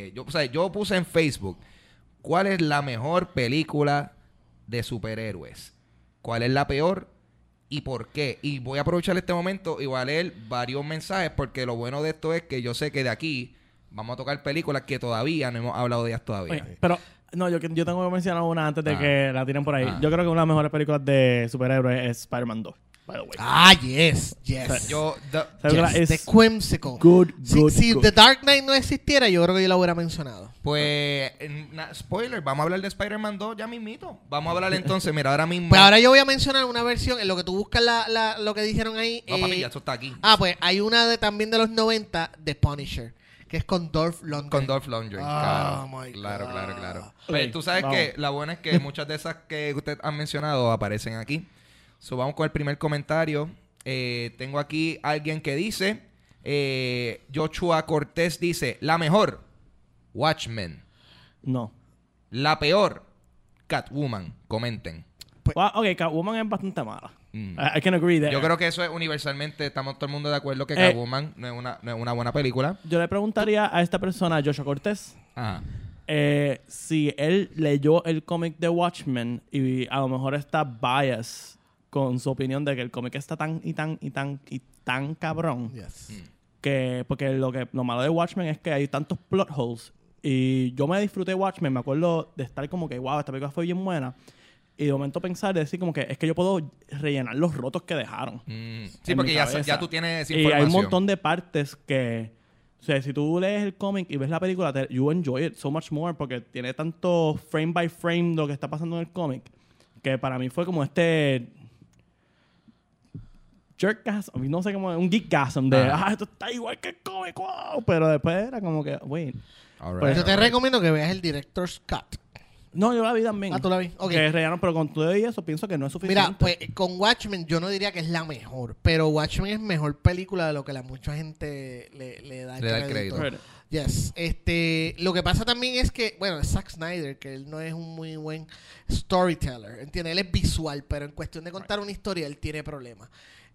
[SPEAKER 1] yo puse en Facebook cuál es la mejor película de superhéroes, cuál es la peor y por qué. Y voy a aprovechar este momento y voy a leer varios mensajes, porque lo bueno de esto es que yo sé que de aquí vamos a tocar películas que todavía no hemos hablado de ellas todavía.
[SPEAKER 3] Oye, pero no, yo tengo que mencionar una antes de que la tiren por ahí. Yo creo que una de las mejores películas de superhéroes es Spider-Man 2. By the way.
[SPEAKER 2] Yes.
[SPEAKER 3] O sea,
[SPEAKER 2] The Quimsicle.
[SPEAKER 3] Good.
[SPEAKER 2] Si The Dark Knight no existiera, yo creo que yo la hubiera mencionado.
[SPEAKER 1] Pues, spoiler, vamos a hablar de Spider-Man 2 ya mismito. Vamos a hablar entonces, mira, ahora mismo.
[SPEAKER 2] Pues ahora yo voy a mencionar una versión, en lo que tú buscas lo que dijeron ahí.
[SPEAKER 1] No, papi, ya esto está aquí.
[SPEAKER 2] Pues hay una también de los 90, The Punisher, que es con Dolph Lundgren.
[SPEAKER 1] Con Dolph Lundgren, claro. Pero tú sabes que la buena es que muchas de esas que usted han mencionado aparecen aquí. Vamos con el primer comentario. Tengo aquí alguien que dice, Joshua Cortés dice, la mejor, Watchmen.
[SPEAKER 3] No.
[SPEAKER 1] La peor, Catwoman. Comenten.
[SPEAKER 3] Ok, Catwoman es bastante mala. I can agree there.
[SPEAKER 1] Yo creo que eso es universalmente, estamos todo el mundo de acuerdo que Catwoman no es una buena película.
[SPEAKER 3] Yo le preguntaría a esta persona, Joshua Cortés, si él leyó el cómic de Watchmen y a lo mejor está biased con su opinión de que el cómic está tan cabrón. Que porque lo malo de Watchmen es que hay tantos plot holes. Y yo me disfruté Watchmen, me acuerdo de estar como que wow, esta película fue bien buena. y de momento pensar, decir como que es que yo puedo rellenar los rotos que dejaron.
[SPEAKER 1] Sí, porque ya tú tienes esa
[SPEAKER 3] y
[SPEAKER 1] información.
[SPEAKER 3] hay un montón de partes que, o sea, si tú lees el cómic y ves la película, you enjoy it so much more porque tiene tanto frame by frame lo que está pasando en el cómic que para mí fue como jerkgasm, no sé cómo, un geekgasm de, esto está igual que el cómic, wow, pero después era como que, wait.
[SPEAKER 2] Por eso te recomiendo que veas el Director's Cut.
[SPEAKER 3] No, yo la vi también.
[SPEAKER 2] Ah, tú la vi. Okay.
[SPEAKER 3] Que rellenaron, pero con todo y eso pienso que no es suficiente.
[SPEAKER 2] Mira, pues con Watchmen yo no diría que es la mejor, pero Watchmen es mejor película de lo que la mucha gente le da el crédito. Yes. Lo que pasa también es que, bueno, es Zack Snyder, que él no es un muy buen storyteller, ¿entiendes? Él es visual, pero en cuestión de contar una historia, él tiene problemas.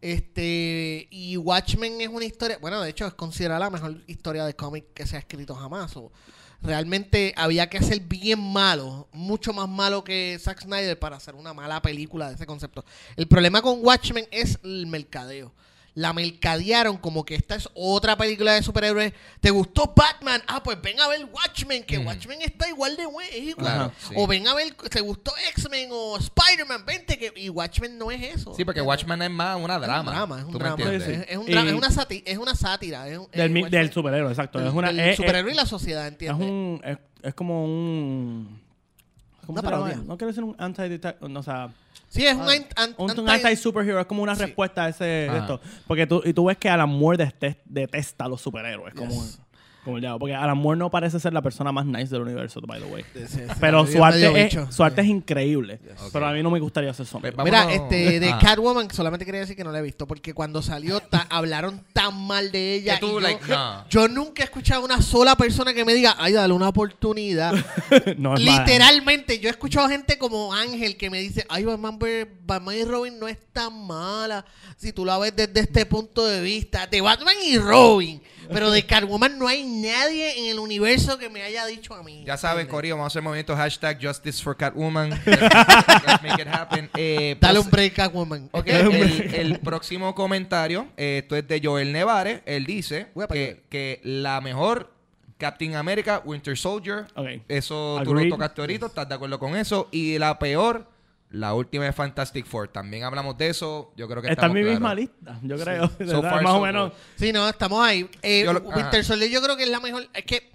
[SPEAKER 2] Y Watchmen es una historia, bueno, de hecho es considerada la mejor historia de cómic que se ha escrito jamás. Realmente había que ser bien malo, mucho más malo que Zack Snyder para hacer una mala película de ese concepto. El problema con Watchmen es el mercadeo. La mercadearon como que esta es otra película de superhéroes. ¿Te gustó Batman? Ah, pues ven a ver Watchmen, que Watchmen está igual de bueno, es igual. Claro, sí. O ven a ver, ¿te gustó X-Men o Spider-Man? Vente, y Watchmen no es eso.
[SPEAKER 1] Sí, porque Watchmen es más una drama.
[SPEAKER 2] Es un drama. Es una sátira.
[SPEAKER 3] Del superhéroe, exacto.
[SPEAKER 2] Del superhéroe y la sociedad, ¿entiendes?
[SPEAKER 3] Es como un...
[SPEAKER 2] ¿Cómo se llama?
[SPEAKER 3] No quiero decir un o sea...
[SPEAKER 2] Sí, es
[SPEAKER 3] un anti-superhero. Es como una respuesta a esto. Porque tú ves que Alan Moore detesta a los superhéroes. Como el diablo. Porque Alan Moore no parece ser la persona más nice del universo, by the way. Sí, pero su arte es increíble. Okay. Pero a mí no me gustaría hacer eso.
[SPEAKER 2] Mira, de Catwoman, solamente quería decir que no la he visto. Porque cuando salió, hablaron tan mal de ella. Yo nunca he escuchado a una sola persona que me diga, ay, dale una oportunidad. No, literalmente, yo he escuchado gente como Ángel que me dice, ay, Batman y Robin no es tan mala. Si tú la ves desde este punto de vista, de Batman y Robin. Pero de Catwoman no hay nadie en el universo que me haya dicho a mí.
[SPEAKER 1] Ya sabes, Corillo, vamos a hacer movimiento #Justice for Catwoman. Let's make it happen.
[SPEAKER 2] Dale un break, Catwoman.
[SPEAKER 1] Okay, el próximo comentario, esto es de Joel Nevares. Él dice que la mejor Captain America, Winter Soldier. Eso tú lo tocaste ahorita, ¿estás de acuerdo con eso? Y la peor... La última de Fantastic Four. También hablamos de eso. Yo creo que
[SPEAKER 3] está en mi misma lista. Yo creo.
[SPEAKER 1] Sí. So far,
[SPEAKER 3] más o menos.
[SPEAKER 2] Sí, no, estamos ahí. Winter Soldier yo creo que es la mejor.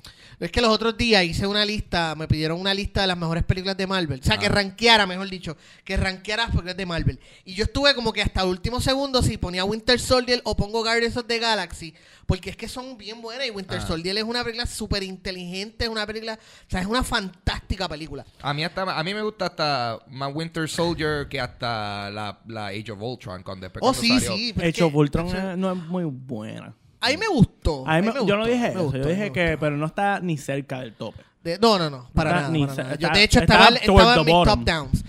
[SPEAKER 2] Es que los otros días hice una lista. Me pidieron una lista de las mejores películas de Marvel. O sea, que rankeara, mejor dicho. Que rankeara las películas de Marvel. Y yo estuve como que hasta el último segundo si ponía Winter Soldier o pongo Guardians of the Galaxy. Porque es que son bien buenas. Y Winter Soldier es una película súper inteligente. Es una película... O sea, es una fantástica película.
[SPEAKER 1] A mí me gusta hasta más Winter Soldier que hasta la Age of Ultron. Cuando salió.
[SPEAKER 2] Sí.
[SPEAKER 3] Age of Ultron no es muy buena.
[SPEAKER 2] A mí me gustó.
[SPEAKER 3] Yo no dije eso. Yo dije que... Pero no está ni cerca del tope.
[SPEAKER 2] No, para nada. Yo, de hecho, estaba en mis top downs.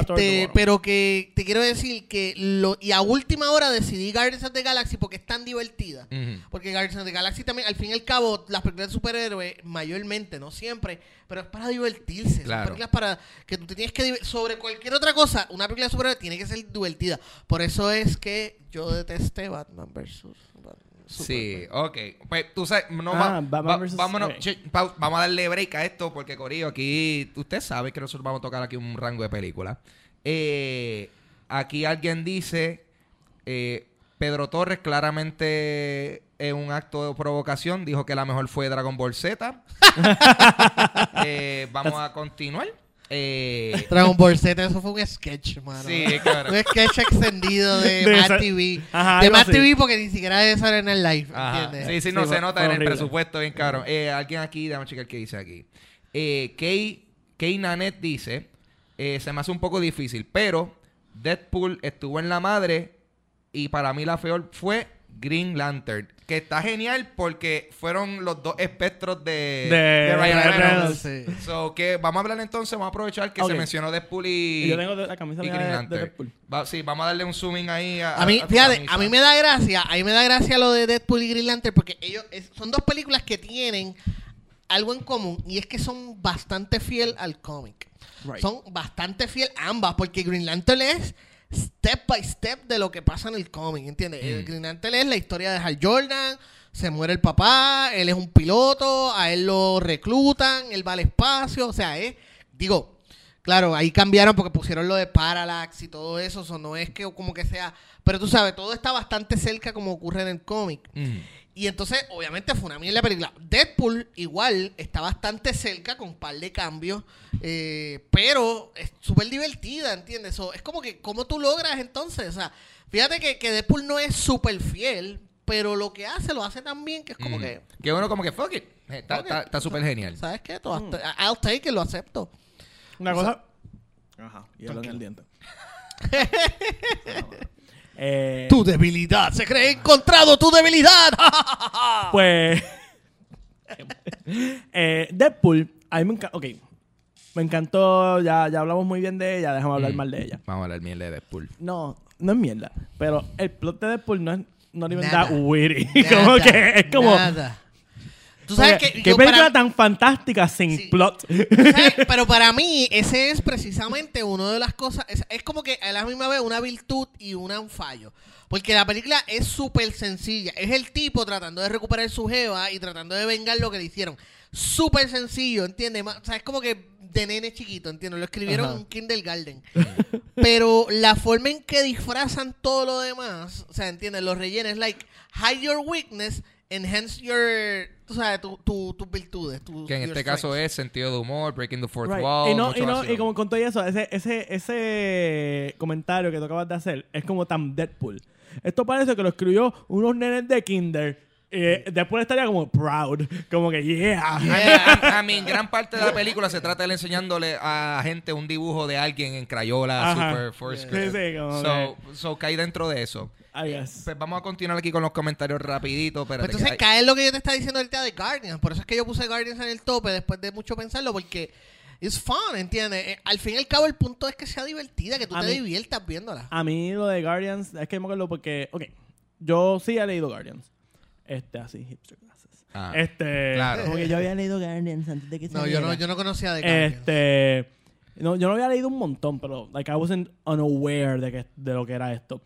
[SPEAKER 2] Pero que te quiero decir que y a última hora decidí Guardians of the Galaxy porque es tan divertida. Porque Guardians of the Galaxy también, al fin y al cabo, las películas de superhéroes, mayormente, no siempre, pero es para divertirse. Claro. Son películas para que tú te tienes que sobre cualquier otra cosa, una película de superhéroes tiene que ser divertida. Por eso es que yo detesté Batman versus Batman.
[SPEAKER 1] Sí, ok. Pues tú sabes, vámonos, vamos a darle break a esto porque, Corillo, aquí usted sabe que nosotros vamos a tocar aquí un rango de películas. Aquí alguien dice, Pedro Torres claramente en un acto de provocación dijo que la mejor fue Dragon Ball Z. Vamos a continuar.
[SPEAKER 2] Dragon Ball Z, eso fue un sketch, mano.
[SPEAKER 1] Sí, claro.
[SPEAKER 2] Un sketch extendido de Mad TV. De Mad TV porque ni siquiera de salir en el live, ¿entiendes?
[SPEAKER 1] Sí, no se nota en el presupuesto bien caro. Alguien aquí, déjame checar qué dice aquí. Kay Nanette dice, se me hace un poco difícil, pero Deadpool estuvo en la madre y para mí la peor fue Green Lantern. Que está genial porque fueron los dos espectros de Ryan Reynolds. Sí. So, que vamos a hablar entonces, vamos a aprovechar que se mencionó Deadpool y
[SPEAKER 3] yo tengo la camisa
[SPEAKER 1] Green Lantern. De Deadpool. Sí, vamos a darle un zooming ahí
[SPEAKER 2] a mí, fíjate, a mí me da gracia lo de Deadpool y Green Lantern porque ellos son dos películas que tienen algo en común y es que son bastante fiel al cómic. Right. Son bastante fiel ambas porque Green Lantern es step by step de lo que pasa en el cómic, ¿entiendes? El Green Lantern es la historia de Hal Jordan, se muere el papá, él es un piloto, a él lo reclutan, él va al espacio, o sea, Claro, ahí cambiaron porque pusieron lo de Parallax y todo eso. Eso no es que como que sea... Pero tú sabes, todo está bastante cerca como ocurre en el cómic. Y entonces, obviamente, fue una mierda la película. Deadpool, igual, está bastante cerca con un par de cambios. Pero es súper divertida, ¿entiendes? Es como que, ¿cómo tú logras entonces? O sea, fíjate que Deadpool no es súper fiel, pero lo que hace, lo hace tan bien que es como que...
[SPEAKER 1] Que bueno, como que fuck it. Está súper genial.
[SPEAKER 2] ¿Sabes qué? I'll take it, lo acepto.
[SPEAKER 3] Una cosa... Ajá, hielo en el diente.
[SPEAKER 2] Tu debilidad. Se cree encontrado tu debilidad.
[SPEAKER 3] Pues... Deadpool, a mí me encantó... Ok. Me encantó, ya hablamos muy bien de ella, déjame hablar mal de ella.
[SPEAKER 1] Vamos a hablar mierda de Deadpool.
[SPEAKER 3] No es mierda. Pero el plot de Deadpool no es even
[SPEAKER 2] Nada.
[SPEAKER 3] that witty.
[SPEAKER 2] Nada,
[SPEAKER 3] como que es como...
[SPEAKER 2] Nada. Tú sabes que
[SPEAKER 3] ¿Qué película tan fantástica sin plot?
[SPEAKER 2] ¿sabes? Pero para mí, ese es precisamente una de las cosas. Es como que a la misma vez una virtud y un fallo. Porque la película es súper sencilla. Es el tipo tratando de recuperar su jeva y tratando de vengar lo que le hicieron. Súper sencillo, ¿entiendes? O sea, es como que de nene chiquito, ¿entiendes? Lo escribieron en kindergarten. Pero la forma en que disfrazan todo lo demás, o sea, ¿entiendes? Los rellenos, like, hide your weakness, enhance your... Tú sabes, tus virtudes.
[SPEAKER 1] Que en este caso es sentido de humor, breaking the fourth
[SPEAKER 3] Right.
[SPEAKER 1] wall.
[SPEAKER 3] Y como con todo eso, ese comentario que tú acabas de hacer es como tan Deadpool. Esto parece que lo escribió unos nenes de kinder. Después estaría como proud, como que yeah.
[SPEAKER 1] A mí, gran parte de la película se trata de él enseñándole a gente un dibujo de alguien en Crayola, super first grade.
[SPEAKER 3] Sí, como
[SPEAKER 1] So cae dentro de eso.
[SPEAKER 3] I guess.
[SPEAKER 1] Pues vamos a continuar aquí con los comentarios rapidito.
[SPEAKER 2] Pues entonces cae en lo que yo te estaba diciendo ahorita de Guardians. Por eso es que yo puse Guardians en el tope después de mucho pensarlo, porque it's fun, ¿entiendes? Al fin y al cabo el punto es que sea divertida, que tú te diviertas viéndola.
[SPEAKER 3] A mí lo de Guardians, es que me acuerdo porque, yo sí he leído Guardians. Así, hipster glasses.
[SPEAKER 1] Claro.
[SPEAKER 3] Como que yo había leído Guardians antes de que saliera.
[SPEAKER 2] Yo no conocía de Guardians.
[SPEAKER 3] No, yo no había leído un montón, pero like I wasn't unaware de lo que era esto.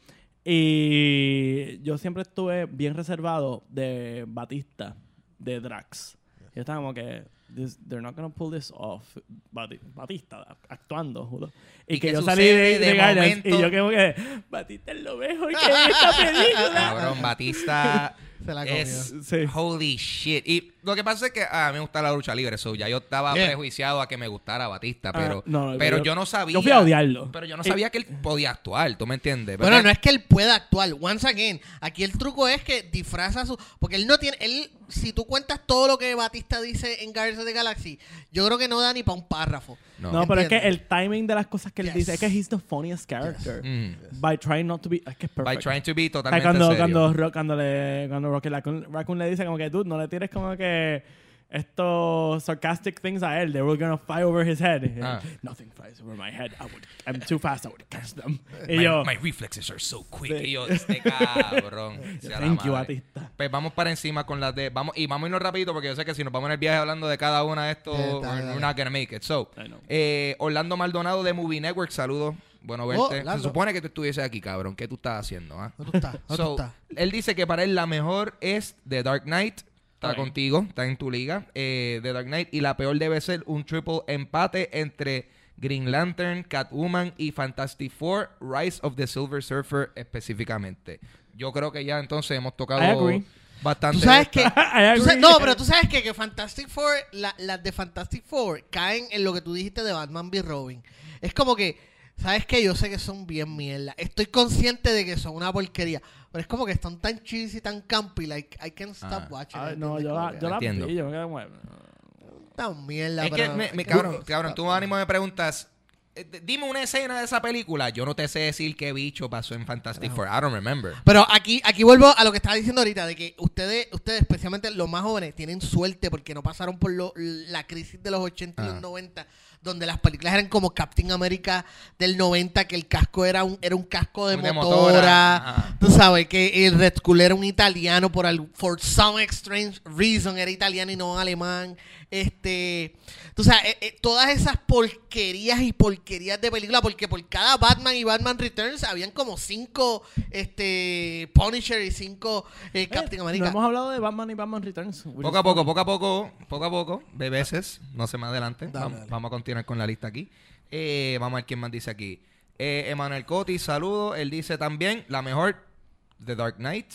[SPEAKER 3] Y yo siempre estuve bien reservado de Batista, de Drax. Yo estaba como que they're not gonna pull this off. Batista actuando, juro. Y que yo salí de Guardians y yo como que Batista es lo mejor que en esta película.
[SPEAKER 1] Cabrón, Batista
[SPEAKER 2] Se la comió.
[SPEAKER 3] Sí.
[SPEAKER 1] holy shit. Y lo que pasa es que a mí me gusta la lucha libre, so ya yo estaba prejuiciado a que me gustara Batista, pero yo no sabía.
[SPEAKER 3] Yo fui a odiarlo.
[SPEAKER 1] Pero yo no sabía que él podía actuar, ¿tú me entiendes?
[SPEAKER 2] Bueno, no es que él pueda actuar. Once again, aquí el truco es que disfraza su... Porque él no tiene... Si tú cuentas todo lo que Batista dice en Guardians of the Galaxy, yo creo que no da ni para un párrafo.
[SPEAKER 3] No, pero es que el timing de las cosas que él dice es que he's the funniest character. By trying not to be... Es que es perfecto.
[SPEAKER 1] By trying to be totalmente serio.
[SPEAKER 3] Cuando Rocky Raccoon le dice como que, dude, no le tires como que estos sarcastic things a él. They were gonna fly over his head. Nothing flies over my head. I'm too fast. I would catch them.
[SPEAKER 1] My reflexes are so quick. Y yo, cabrón.
[SPEAKER 3] Thank you, Batista.
[SPEAKER 1] Pues vamos para encima con las de... Vamos a irnos rapidito porque yo sé que si nos vamos en el viaje hablando de cada una de estos, we're not gonna make it. So, Orlando Maldonado de Movie Network, saludos. Bueno verte. Se supone que tú estuvieses aquí, cabrón. ¿Qué tú estás haciendo?
[SPEAKER 2] ¿Dónde tú estás?
[SPEAKER 1] Él dice que para él la mejor es The Dark Knight. Está contigo, está en tu liga. The Dark Knight. Y la peor debe ser un triple empate entre Green Lantern, Catwoman y Fantastic Four, Rise of the Silver Surfer específicamente. Yo creo que ya entonces hemos tocado bastante.
[SPEAKER 2] ¿Tú sabes que no, pero tú sabes que Fantastic Four, las de Fantastic Four caen en lo que tú dijiste de Batman v Robin. Es como que, ¿sabes qué? Yo sé que son bien mierda. Estoy consciente de que son una porquería. Pero es como que están tan cheesy, tan campy. Like, I can't stop watching.
[SPEAKER 3] No, yo la
[SPEAKER 1] entiendo.
[SPEAKER 3] pillo. Me quedo como...
[SPEAKER 2] Tan mierda,
[SPEAKER 1] es
[SPEAKER 2] pero...
[SPEAKER 1] que, cabrón, tú ánimo me preguntas... Dime una escena de esa película. Yo no te sé decir qué bicho pasó en Fantastic Four. I don't remember.
[SPEAKER 2] Pero aquí vuelvo a lo que estaba diciendo ahorita, de que ustedes, especialmente los más jóvenes, tienen suerte porque no pasaron por la crisis de los 80 y los 90, donde las películas eran como Captain America del 90, que el casco era un casco de motora. Tú sabes, que el Red Skull era un italiano for some strange reason, era italiano y no alemán. Tú sabes, todas esas porquerías de película, porque por cada Batman y Batman Returns habían como 5 Punisher y 5 Captain America.
[SPEAKER 3] No hemos hablado de Batman y Batman Returns.
[SPEAKER 1] Poco a poco, de veces, no sé más adelante. Vamos a continuar con la lista aquí. Vamos a ver quién más dice aquí. Emanuel Coti, saludos. Él dice también la mejor, The Dark Knight.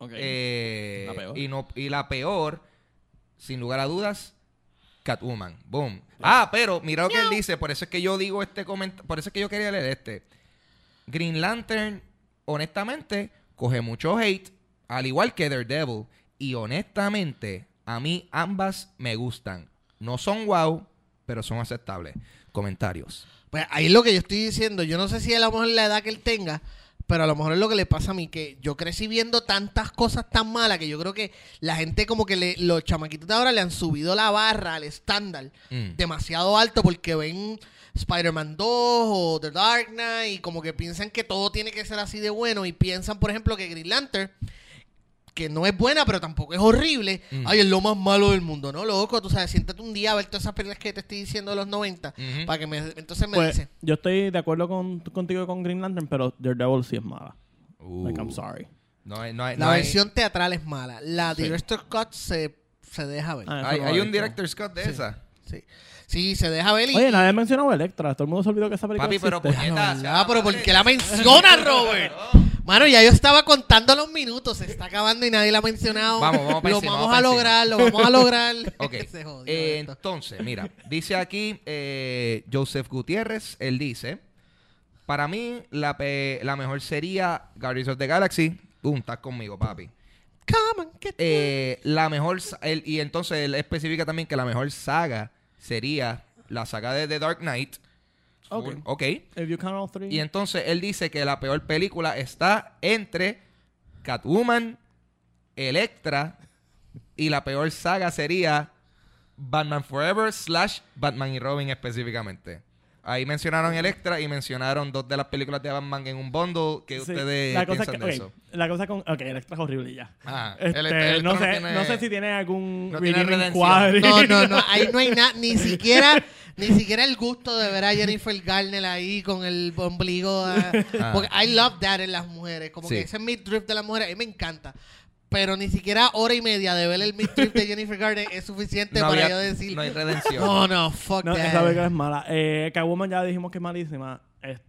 [SPEAKER 3] Okay. La peor.
[SPEAKER 1] Y la peor, sin lugar a dudas, Catwoman. Boom. Pero mira lo que él dice. Por eso es que yo digo este comentario. Por eso es que yo quería leer este. Green Lantern, honestamente, coge mucho hate, al igual que Daredevil. Y honestamente, a mí ambas me gustan. No son wow, pero son aceptables. Comentarios.
[SPEAKER 2] Pues ahí es lo que yo estoy diciendo. Yo no sé si a lo mejor la edad que él tenga, pero a lo mejor es lo que le pasa a mí, que yo crecí viendo tantas cosas tan malas que yo creo que la gente como que los chamaquitos de ahora le han subido la barra al estándar demasiado alto porque ven Spider-Man 2 o The Dark Knight y como que piensan que todo tiene que ser así de bueno y piensan, por ejemplo, que Green Lantern, que no es buena, pero tampoco es horrible. Ay, es lo más malo del mundo, ¿no? Loco, tú sabes, siéntate un día a ver todas esas películas que te estoy diciendo de los 90 para que entonces me
[SPEAKER 3] pues,
[SPEAKER 2] dice.
[SPEAKER 3] Yo estoy de acuerdo contigo con Green Lantern, pero Daredevil sí es mala. Like, I'm sorry.
[SPEAKER 2] La versión teatral es mala. La Director's Cut se deja ver.
[SPEAKER 1] Hay un Director's Cut de esa.
[SPEAKER 2] Sí, se deja ver.
[SPEAKER 3] Oye, nadie mencionó Electra. Todo el mundo se olvidó que esa película
[SPEAKER 1] Papi, pero puñeta.
[SPEAKER 2] Pero ¿por qué la menciona, Robert? Mano, ya yo estaba contando los minutos. Se está acabando y nadie la ha mencionado.
[SPEAKER 1] Vamos
[SPEAKER 2] Lo vamos a lograr.
[SPEAKER 1] Ok.
[SPEAKER 2] Se jodió
[SPEAKER 1] Entonces, mira, dice aquí Joseph Gutiérrez. Él dice: para mí, la mejor sería Guardians of the Galaxy. Estás conmigo, papi.
[SPEAKER 2] Come on,
[SPEAKER 1] la mejor... y entonces él especifica también que la mejor saga sería la saga de The Dark Knight. Ok.
[SPEAKER 3] If you count all three.
[SPEAKER 1] Y entonces él dice que la peor película está entre Catwoman, Electra, y la peor saga sería Batman Forever / Batman y Robin específicamente. Ahí mencionaron Electra y mencionaron 2 de las películas de Batman en un bundle. ¿Qué ustedes piensan de eso?
[SPEAKER 3] La cosa con... Ok, Electra es horrible ya.
[SPEAKER 1] Electra
[SPEAKER 3] no sé si tiene algún...
[SPEAKER 1] No tiene redención.
[SPEAKER 3] Cuadri.
[SPEAKER 2] No. Ahí no hay nada. Ni siquiera el gusto de ver a Jennifer Garner ahí con el ombligo. Porque I love that en las mujeres. Como que ese midriff de las mujeres, a mí me encanta. Pero ni siquiera hora y media de ver el midriff de Jennifer Garner es suficiente para yo decir...
[SPEAKER 1] No hay redención.
[SPEAKER 2] No, fuck that.
[SPEAKER 3] Esa película es mala. Catwoman ya dijimos que es malísima.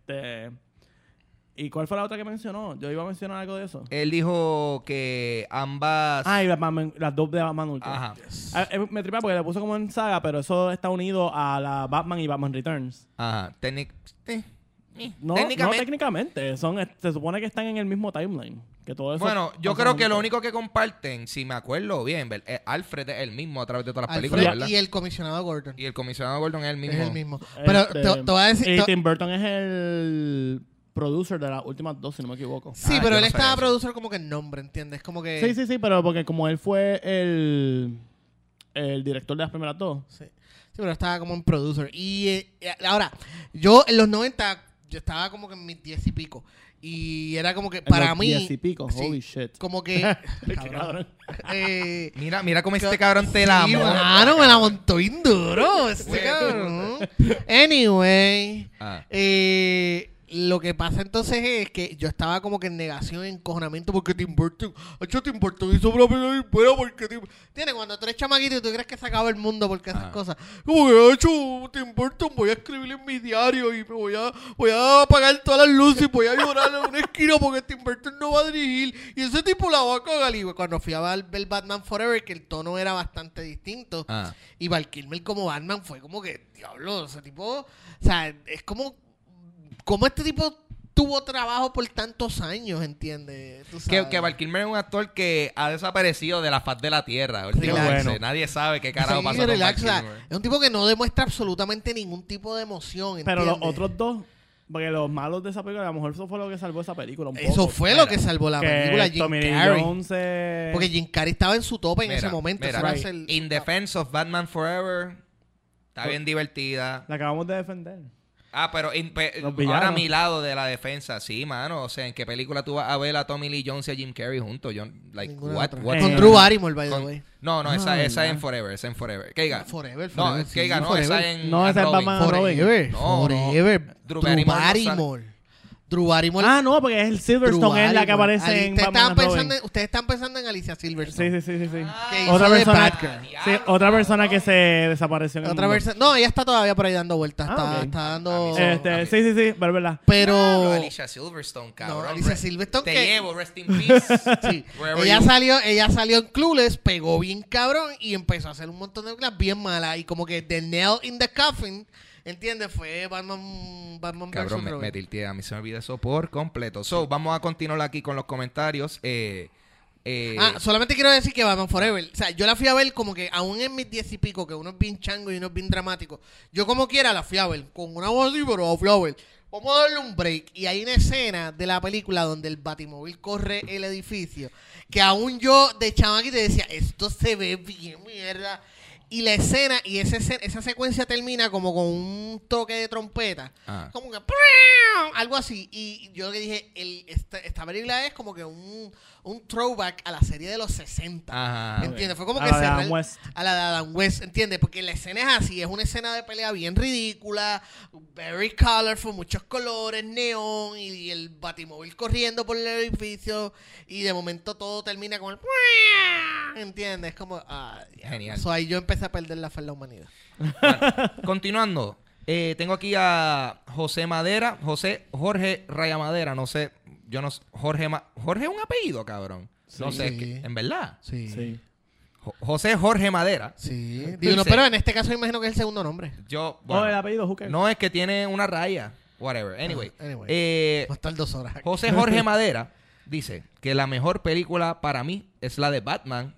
[SPEAKER 3] ¿Y cuál fue la otra que mencionó? Yo iba a mencionar algo de eso.
[SPEAKER 1] Él dijo que ambas...
[SPEAKER 3] Y las 2 de Batman Ultra.
[SPEAKER 1] Ajá.
[SPEAKER 3] Me tripea porque le puso como en saga, pero eso está unido a la Batman y Batman Returns.
[SPEAKER 1] Ajá.
[SPEAKER 3] No técnicamente. Se supone que están en el mismo timeline. Que todo eso.
[SPEAKER 1] Bueno, yo creo que lo único que comparten, si me acuerdo bien, Alfred es el mismo a través de todas las películas, ¿verdad?
[SPEAKER 2] Y el comisionado Gordon.
[SPEAKER 1] Y el comisionado Gordon es el mismo.
[SPEAKER 2] Es el mismo. Pero te voy a decir...
[SPEAKER 3] Y Tim Burton es el producer de las últimas 2, si no me equivoco.
[SPEAKER 2] Sí, pero él estaba producer como que en nombre, ¿entiendes? Como que...
[SPEAKER 3] Sí, pero porque como él fue el director de las primeras 2.
[SPEAKER 2] Sí, pero estaba como en producer. Y ahora, yo en los 90... Yo estaba como que en mis 10 y pico. Y era como que para mí...
[SPEAKER 3] 10 y pico,
[SPEAKER 2] sí,
[SPEAKER 3] holy shit.
[SPEAKER 2] Como que... cabrón.
[SPEAKER 1] Mira cómo este cabrón te la monta.
[SPEAKER 2] Mano, me la montó bien duro. Este cabrón. Anyway. Lo que pasa entonces es que yo estaba como que en negación, en encojonamiento porque Tim Burton hizo una película bien buena porque ¿entiendes? Cuando tú eres chamaquito y tú crees que se acaba el mundo porque esas cosas. Como que ha hecho Tim Burton, voy a escribir en mi diario y me voy a apagar todas las luces y voy a llorar en una esquina porque Tim Burton no va a dirigir y ese tipo la va a cagar. Y cuando fui a ver Batman Forever, que el tono era bastante distinto, y Val Kilmer como Batman fue como que, diablo, ese tipo, o sea, es como este tipo tuvo trabajo por tantos años, ¿entiendes?
[SPEAKER 1] Que Val Kilmer es un actor que ha desaparecido de la faz de la tierra. Bueno. Nadie sabe qué carajo pasó con Val Kilmer.
[SPEAKER 2] Es un tipo que no demuestra absolutamente ningún tipo de emoción, ¿entiendes?
[SPEAKER 3] Pero los otros 2... Porque los malos de esa película, a lo mejor eso fue lo que salvó esa película un poco.
[SPEAKER 2] Eso fue lo que salvó la película, Jim Carrey. Porque Jim Carrey estaba en su tope en ese momento.
[SPEAKER 1] In Defense of Batman Forever está bien divertida.
[SPEAKER 3] La acabamos de defender.
[SPEAKER 1] Pero ahora a mi lado de la defensa, sí, mano. O sea, ¿en qué película tú vas a ver a Tommy Lee Jones y a Jim Carrey juntos?
[SPEAKER 2] Con Drew Barrymore, by the way.
[SPEAKER 1] No, esa es en Forever. Esa es en Forever. ¿Qué diga?
[SPEAKER 2] Forever.
[SPEAKER 1] No, ¿qué diga? No, esa en
[SPEAKER 3] No, esa es Batman Robin.
[SPEAKER 2] Forever. Drew Barrymore. Drew Barrymore.
[SPEAKER 3] Ah, no, porque es el Silverstone, es la que aparece en Batman and Robin.
[SPEAKER 2] Ustedes están pensando en Alicia Silverstone.
[SPEAKER 3] Sí.
[SPEAKER 2] Que hizo
[SPEAKER 3] Otra
[SPEAKER 2] de
[SPEAKER 3] persona,
[SPEAKER 2] Batgirl.
[SPEAKER 3] sí, otra persona que se desapareció en el mundo.
[SPEAKER 2] No, ella está todavía por ahí dando vueltas.
[SPEAKER 3] Ok.
[SPEAKER 2] Está dando...
[SPEAKER 3] Sí, verdad.
[SPEAKER 2] Pero...
[SPEAKER 1] Alicia Silverstone, cabrón.
[SPEAKER 2] No, Alicia Silverstone
[SPEAKER 1] Te
[SPEAKER 2] que...
[SPEAKER 1] llevo, rest in peace.
[SPEAKER 2] Sí.
[SPEAKER 1] Wherever
[SPEAKER 2] Ella salió en Clueless, pegó bien cabrón y empezó a hacer un montón de películas bien malas. Y como que The Nail in the Coffin, ¿entiendes? Fue Batman
[SPEAKER 1] Cabrón,
[SPEAKER 2] vs.
[SPEAKER 1] me tilteé. A mí se me olvidó eso por completo. So, vamos a continuar aquí con los comentarios.
[SPEAKER 2] Solamente quiero decir que Batman Forever, o sea, yo la fui a ver como que aún en mis 10 y pico, que uno es bien chango y uno es bien dramático, yo como quiera la fui a ver, con una voz así, pero la fui a ver. Vamos a darle un break. Y hay una escena de la película donde el Batimóvil corre el edificio, que aún yo de chamaquito decía, esto se ve bien mierda. Y la escena, y esa secuencia termina como con un toque de trompeta. Como que algo así. Y yo lo que dije, esta película es como que un throwback a la serie de los 60.
[SPEAKER 1] Ajá.
[SPEAKER 2] ¿Entiendes? Fue como
[SPEAKER 3] A
[SPEAKER 2] que
[SPEAKER 3] la de Adam West.
[SPEAKER 2] a la de Adam West, ¿entiendes? Porque la escena es así, es una escena de pelea bien ridícula, very colorful, muchos colores, neón, y el Batimóvil corriendo por el edificio, y de momento todo termina con el... ¿Entiendes? Como...
[SPEAKER 1] Genial.
[SPEAKER 2] So, ahí yo empecé a perder la fe en la humanidad.
[SPEAKER 1] Bueno, continuando. Tengo aquí a José Jorge Raya Madera, no sé, yo no sé, Jorge es un apellido, cabrón.
[SPEAKER 2] Sí.
[SPEAKER 1] No sé, ¿en verdad?
[SPEAKER 2] Sí.
[SPEAKER 1] José Jorge Madera.
[SPEAKER 2] Sí. Digo, no, pero en este caso me imagino que es el segundo nombre.
[SPEAKER 1] Bueno,
[SPEAKER 3] el apellido, who cares?
[SPEAKER 1] no es que tiene una raya, whatever. Anyway.
[SPEAKER 2] Va a estar 2 horas aquí.
[SPEAKER 1] José Jorge Madera dice que la mejor película para mí es la de Batman,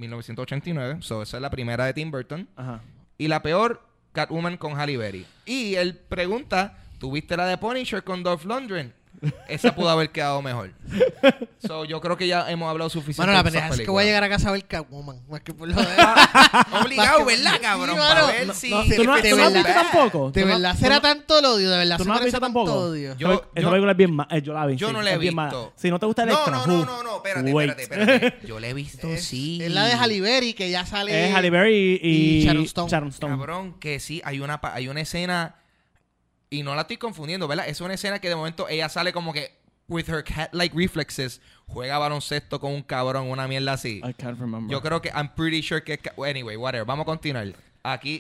[SPEAKER 1] 1989. So, esa es la primera de Tim Burton.
[SPEAKER 3] Ajá.
[SPEAKER 1] Y la peor, Catwoman con Halle Berry. Y él pregunta, ¿tuviste la de Punisher con Dolph Lundgren? Esa pudo haber quedado mejor. So, yo creo que ya hemos hablado suficiente.
[SPEAKER 2] Bueno, la
[SPEAKER 1] de esas
[SPEAKER 2] pendeja es que
[SPEAKER 1] películas.
[SPEAKER 2] voy a llegar a casa a ver Catwoman. Más que por lo de...
[SPEAKER 1] Obligado, ¿verdad, cabrón?
[SPEAKER 2] Sí,
[SPEAKER 1] Para
[SPEAKER 2] mano.
[SPEAKER 1] ver si...
[SPEAKER 3] ¿Tú no has
[SPEAKER 2] de
[SPEAKER 3] visto
[SPEAKER 2] verdad.
[SPEAKER 3] tampoco?
[SPEAKER 2] De
[SPEAKER 3] ¿Tú no-
[SPEAKER 2] verdad,
[SPEAKER 3] tú
[SPEAKER 2] será
[SPEAKER 3] no-
[SPEAKER 2] tanto el odio. De verdad,
[SPEAKER 3] ¿Tú
[SPEAKER 2] se
[SPEAKER 3] no has
[SPEAKER 2] merece
[SPEAKER 3] visto
[SPEAKER 2] tanto
[SPEAKER 3] tampoco?
[SPEAKER 2] odio.
[SPEAKER 3] Esa película es bien mala. Yo la vi.
[SPEAKER 1] Yo
[SPEAKER 3] sí,
[SPEAKER 1] no la he
[SPEAKER 3] es bien mala.
[SPEAKER 1] visto.
[SPEAKER 3] Si no te gusta Electra,
[SPEAKER 1] No, espérate. Yo la he visto, sí.
[SPEAKER 2] Es la de Halle Berry, que ya sale...
[SPEAKER 3] Es Halle Berry y
[SPEAKER 2] Sharon Stone.
[SPEAKER 1] Cabrón, que sí, hay una escena, y no la estoy confundiendo, ¿verdad? Es una escena que de momento ella sale como que, with her cat-like reflexes, juega baloncesto con un cabrón, una mierda así.
[SPEAKER 3] I can't remember.
[SPEAKER 1] Yo creo que, I'm pretty sure que... Anyway, whatever, vamos a continuar. Aquí,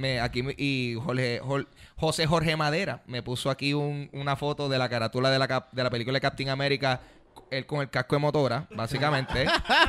[SPEAKER 1] José Jorge Madera me puso aquí una foto de la carátula de la película de Captain America, él con el casco de motora, básicamente.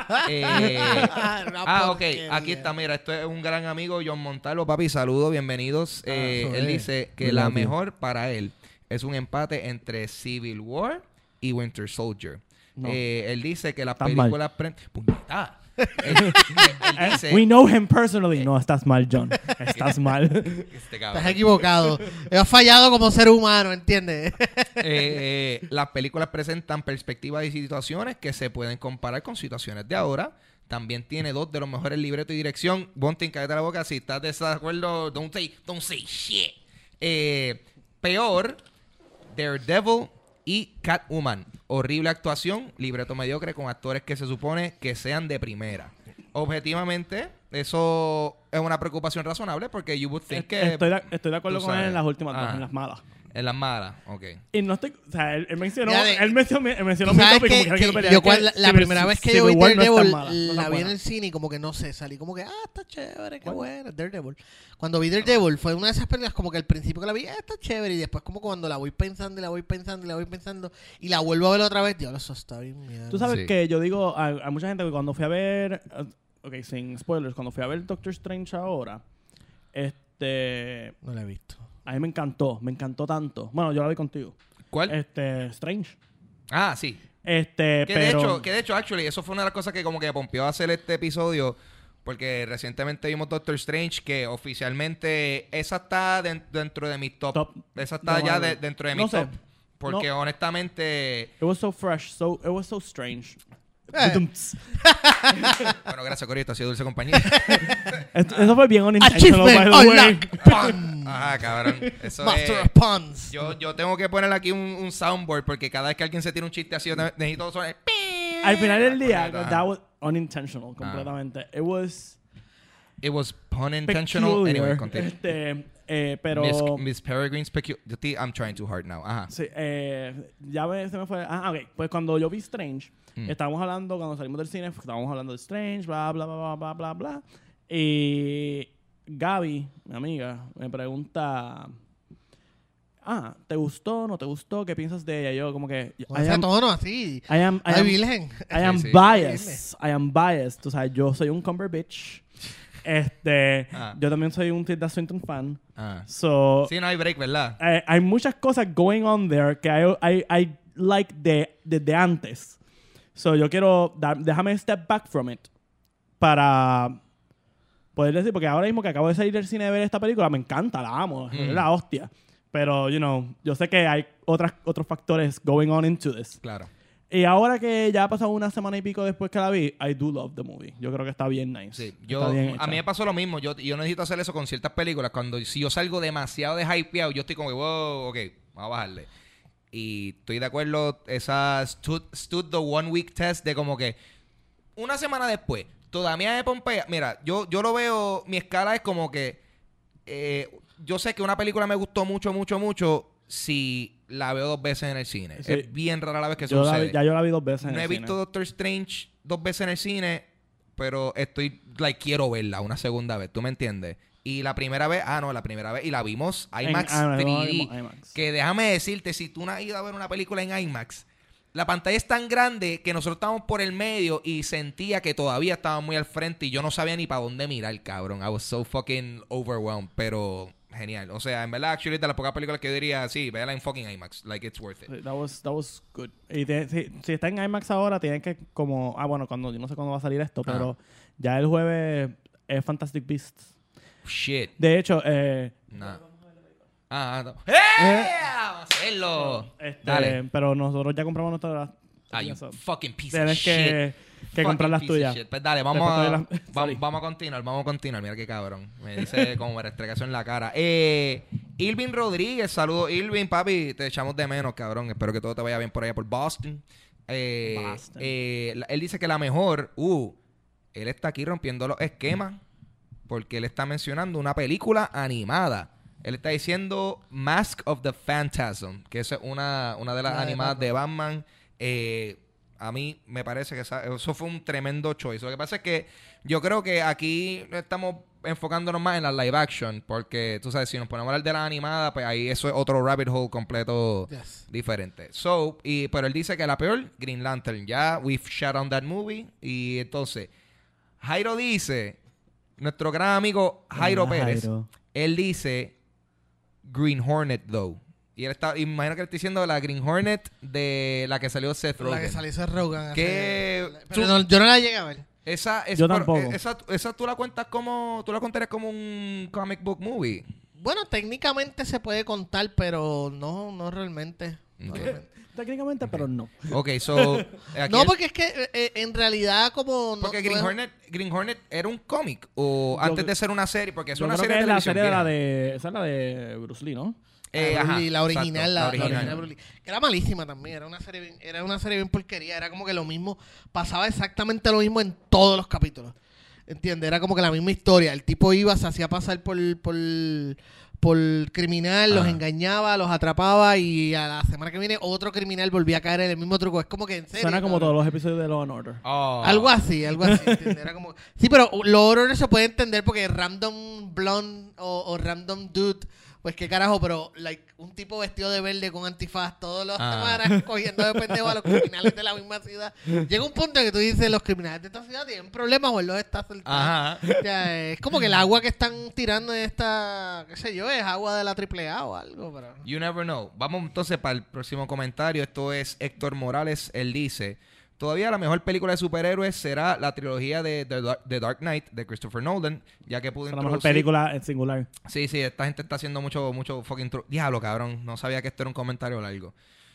[SPEAKER 1] Ok, aquí está, mira, esto es un gran amigo, John Montalvo, papi, saludos, bienvenidos. Él dice que la mejor para él es un empate entre Civil War y Winter Soldier.
[SPEAKER 3] No.
[SPEAKER 1] Él dice que las
[SPEAKER 3] Estás
[SPEAKER 1] películas... ¡Puñeta! él dice...
[SPEAKER 3] We know him personally. No, estás mal, John. Estás mal.
[SPEAKER 1] Este cabrón.
[SPEAKER 2] Estás equivocado. Has fallado como ser humano, ¿entiendes?
[SPEAKER 1] Las películas presentan perspectivas y situaciones que se pueden comparar con situaciones de ahora. También tiene 2 de los mejores libretos y dirección. Bontin, cállate la boca. Si estás de desacuerdo, don't say shit. Peor, Daredevil y Catwoman. Horrible actuación, libreto mediocre con actores que se supone que sean de primera. Objetivamente, eso es una preocupación razonable porque you would think que...
[SPEAKER 3] Estoy de acuerdo
[SPEAKER 1] tú
[SPEAKER 3] con él
[SPEAKER 1] sabes.
[SPEAKER 3] en las últimas dos,
[SPEAKER 1] Ajá.
[SPEAKER 3] en las malas.
[SPEAKER 1] En las malas, ok.
[SPEAKER 3] Y no estoy... O sea, él mencionó...
[SPEAKER 2] Ya
[SPEAKER 3] Él mencionó
[SPEAKER 2] ¿Tú
[SPEAKER 3] mi
[SPEAKER 2] sabes
[SPEAKER 3] tópico
[SPEAKER 2] que-
[SPEAKER 3] porque
[SPEAKER 2] que
[SPEAKER 3] quiero pelear.
[SPEAKER 2] yo
[SPEAKER 3] Que
[SPEAKER 2] la primera vez que yo vi
[SPEAKER 3] Civil War no es tan
[SPEAKER 2] Daredevil,
[SPEAKER 3] mala, no es
[SPEAKER 2] la
[SPEAKER 3] tan
[SPEAKER 2] vi en
[SPEAKER 3] buena.
[SPEAKER 2] el cine y como que no sé, salí como que, está chévere, qué buena, Daredevil. Cuando vi Daredevil fue una de esas películas como que al principio que la vi, está chévere, y después como cuando la voy pensando y la voy pensando y la voy pensando y la vuelvo a ver otra vez, Dios, eso está bien mierda.
[SPEAKER 3] Tú sabes
[SPEAKER 1] Sí.
[SPEAKER 3] que yo digo a mucha gente que cuando fui a ver... Ok, sin spoilers. Cuando fui a ver Doctor Strange ahora,
[SPEAKER 2] No la he visto.
[SPEAKER 3] a mí me encantó tanto. Bueno, yo la vi contigo.
[SPEAKER 1] ¿Cuál?
[SPEAKER 3] Strange.
[SPEAKER 1] Ah, sí.
[SPEAKER 3] Pero...
[SPEAKER 1] Que de hecho, actually, eso fue una de las cosas que como que pompeó a hacer este episodio. Porque recientemente vimos Doctor Strange, que oficialmente esa está dentro de mi top. Esa está
[SPEAKER 3] No,
[SPEAKER 1] ya
[SPEAKER 3] no,
[SPEAKER 1] dentro de mi
[SPEAKER 3] no sé.
[SPEAKER 1] top. Porque honestamente...
[SPEAKER 3] It was so fresh, it was so strange.
[SPEAKER 1] Bueno, gracias, Corito. Ha sido dulce compañía.
[SPEAKER 3] Eso fue bien unintentional, by
[SPEAKER 2] Achievement
[SPEAKER 3] the way.
[SPEAKER 2] unlocked. Pun.
[SPEAKER 1] Ajá, cabrón. Eso
[SPEAKER 2] Master
[SPEAKER 1] es...
[SPEAKER 2] of puns.
[SPEAKER 1] Yo tengo que poner aquí un soundboard porque cada vez que alguien se tira un chiste así, yo necesito sonar...
[SPEAKER 3] Al final del día,
[SPEAKER 1] Ajá.
[SPEAKER 3] that was unintentional completamente. It was
[SPEAKER 1] It was pun intentional.
[SPEAKER 3] peculiar.
[SPEAKER 1] Anyway, continue.
[SPEAKER 3] pero...
[SPEAKER 1] Miss Peregrine's I'm trying too hard now. Ajá.
[SPEAKER 3] Sí, se me fue. Ok. Pues cuando yo vi Strange, estábamos hablando, cuando salimos del cine, estábamos hablando de Strange, bla, bla, bla, bla, bla, bla. Y Gaby, mi amiga, me pregunta... ¿te gustó? ¿No te gustó? ¿Qué piensas de ella? Yo como que...
[SPEAKER 2] Con ese tono así.
[SPEAKER 3] Ay,
[SPEAKER 2] virgen.
[SPEAKER 3] I am biased. I am biased. O sea, yo soy un Cumberbatch. Yo también soy un Tilda Swinton fan. So,
[SPEAKER 1] sí, no hay break, ¿verdad?
[SPEAKER 3] Hay muchas cosas going on there que I like desde antes. So, yo quiero... déjame step back from it para poder decir... Porque ahora mismo que acabo de salir del cine de ver esta película, me encanta, la amo. Es la hostia. Pero, yo sé que hay otros factores going on into this.
[SPEAKER 1] Claro.
[SPEAKER 3] Y ahora que ya ha pasado una semana y pico después que la vi, I do love the movie. Yo creo que está bien nice.
[SPEAKER 1] Sí,
[SPEAKER 3] a
[SPEAKER 1] mí me pasó lo mismo. Yo necesito hacer eso con ciertas películas. Si yo salgo demasiado de hypeado, yo estoy como que, wow, ok, vamos a bajarle. Y estoy de acuerdo, esa stood the 1 week test de como que una semana después, todavía me pompea. Mira, yo lo veo, mi escala es como que... yo sé que una película me gustó mucho, mucho, mucho si la veo 2 veces en el cine. Sí. Es bien rara la vez que sucede.
[SPEAKER 3] Yo la vi 2 veces en el cine.
[SPEAKER 1] No he visto Doctor Strange 2 veces en el cine, pero quiero verla una segunda vez. ¿Tú me entiendes? Y la primera vez, la primera vez, y la vimos IMAX 3D. IMAX. Que déjame decirte, si tú no has ido a ver una película en IMAX, la pantalla es tan grande que nosotros estábamos por el medio y sentía que todavía estábamos muy al frente y yo no sabía ni para dónde mirar, cabrón. I was so fucking overwhelmed, pero genial. O sea, en verdad, actually, de las pocas películas que yo diría, sí, véala en fucking IMAX. Like, it's worth it.
[SPEAKER 3] That was good. Y si está en IMAX ahora, tienen que como... yo no sé cuándo va a salir esto, pero ya el jueves es Fantastic Beasts.
[SPEAKER 1] Shit.
[SPEAKER 3] De hecho,
[SPEAKER 1] no. No. Vamos a hacerlo.
[SPEAKER 3] Dale. Pero nosotros ya compramos nuestras...
[SPEAKER 1] You fucking piece
[SPEAKER 3] Tienes
[SPEAKER 1] of shit.
[SPEAKER 3] que comprar las tuyas.
[SPEAKER 1] Pues dale, vamos a continuar. Mira qué cabrón. Me dice como me restregazo en la cara. Irving Rodríguez, saludos Irving, papi. Te echamos de menos, cabrón. Espero que todo te vaya bien por allá por Boston. Él dice que la mejor... él está aquí rompiendo los esquemas porque él está mencionando una película animada. Él está diciendo Mask of the Phantasm, que es una de las animadas de Batman. A mí me parece que eso fue un tremendo choice. Lo que pasa es que yo creo que aquí estamos enfocándonos más en la live action, porque tú sabes, si nos ponemos a hablar de la animada, pues ahí eso es otro rabbit hole completo diferente. Pero él dice que la peor, Green Lantern. Ya, we've shut on that movie. Y entonces, Jairo dice, nuestro gran amigo Jairo Pérez, él dice... Green Hornet, though. Y él imagino que él está diciendo la Green Hornet de la que salió Seth Rogen.
[SPEAKER 2] La que salió Seth Rogen.
[SPEAKER 1] Pero
[SPEAKER 2] yo no la llegué a ver.
[SPEAKER 3] Yo tampoco.
[SPEAKER 1] Esa tú la cuentas como... Tú la contarías como un comic book movie.
[SPEAKER 2] Bueno, técnicamente se puede contar, pero no realmente.
[SPEAKER 3] Técnicamente, pero no.
[SPEAKER 1] Ok, so...
[SPEAKER 2] no, porque es que en realidad como...
[SPEAKER 1] Porque Green Hornet era un cómic o antes de ser una serie, porque es una serie de
[SPEAKER 3] televisión.
[SPEAKER 1] Esa
[SPEAKER 3] es la de Bruce Lee, ¿no?
[SPEAKER 2] La original,
[SPEAKER 1] exacto,
[SPEAKER 2] la original Bruce Lee. Que era malísima también, era una serie bien porquería, era como que lo mismo, pasaba exactamente lo mismo en todos los capítulos. ¿Entiendes? Era como que la misma historia. El tipo iba, se hacía pasar por criminal, los engañaba, los atrapaba y a la semana que viene otro criminal volvía a caer en el mismo truco. Es como que en serio.
[SPEAKER 3] Suena como todos los episodios de Law and Order.
[SPEAKER 2] Algo así, ¿entiendes? Era como... Sí, pero Law and Order se puede entender porque random blonde o random dude, pues qué carajo, pero un tipo vestido de verde con antifaz todas las semanas cogiendo de pendejo a los criminales de la misma ciudad. Llega un punto en que tú dices, los criminales de esta ciudad tienen problemas o él los está soltando. O sea, es como que el agua que están tirando en esta, qué sé yo, es agua de la AAA o algo. Pero...
[SPEAKER 1] You never know. Vamos entonces para el próximo comentario. Esto es Héctor Morales. Él dice... Todavía la mejor película de superhéroes será la trilogía de The Dark Knight de Christopher Nolan, ya que pudo introducir...
[SPEAKER 3] La mejor película en singular.
[SPEAKER 1] Sí, esta gente está haciendo mucho fucking... Diablo, cabrón. No sabía que esto era un comentario largo.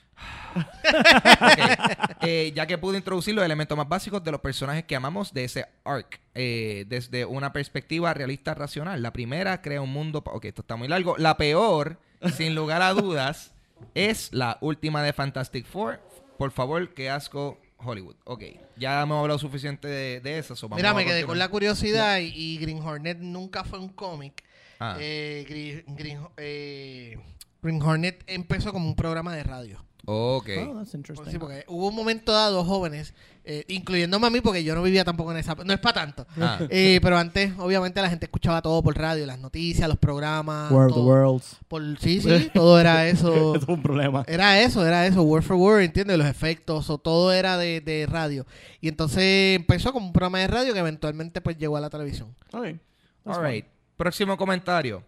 [SPEAKER 1] Ya que pudo introducir los elementos más básicos de los personajes que amamos de ese arc. Desde una perspectiva realista racional. La primera crea un mundo... Ok, esto está muy largo. La peor, sin lugar a dudas, es la última de Fantastic Four. Por favor, qué asco... Hollywood. Ok. Ya hemos hablado suficiente de eso.
[SPEAKER 2] Mira, me quedé con la curiosidad y Green Hornet nunca fue un cómic. Green Hornet empezó como un programa de radio.
[SPEAKER 1] Ok.
[SPEAKER 3] Oh, that's interesting.
[SPEAKER 2] Sí, porque hubo un momento dado, jóvenes, incluyéndome a mí, porque yo no vivía tampoco en esa... No es para tanto. Pero antes, obviamente, la gente escuchaba todo por radio, las noticias, los programas.
[SPEAKER 3] War of the
[SPEAKER 2] todo.
[SPEAKER 3] Worlds.
[SPEAKER 2] Sí, todo era eso.
[SPEAKER 3] Eso fue un problema.
[SPEAKER 2] Era eso, Word for Word, ¿entiendes? Los efectos, o todo era de radio. Y entonces empezó como un programa de radio que eventualmente pues llegó a la televisión.
[SPEAKER 3] Okay.
[SPEAKER 1] All right. Próximo comentario.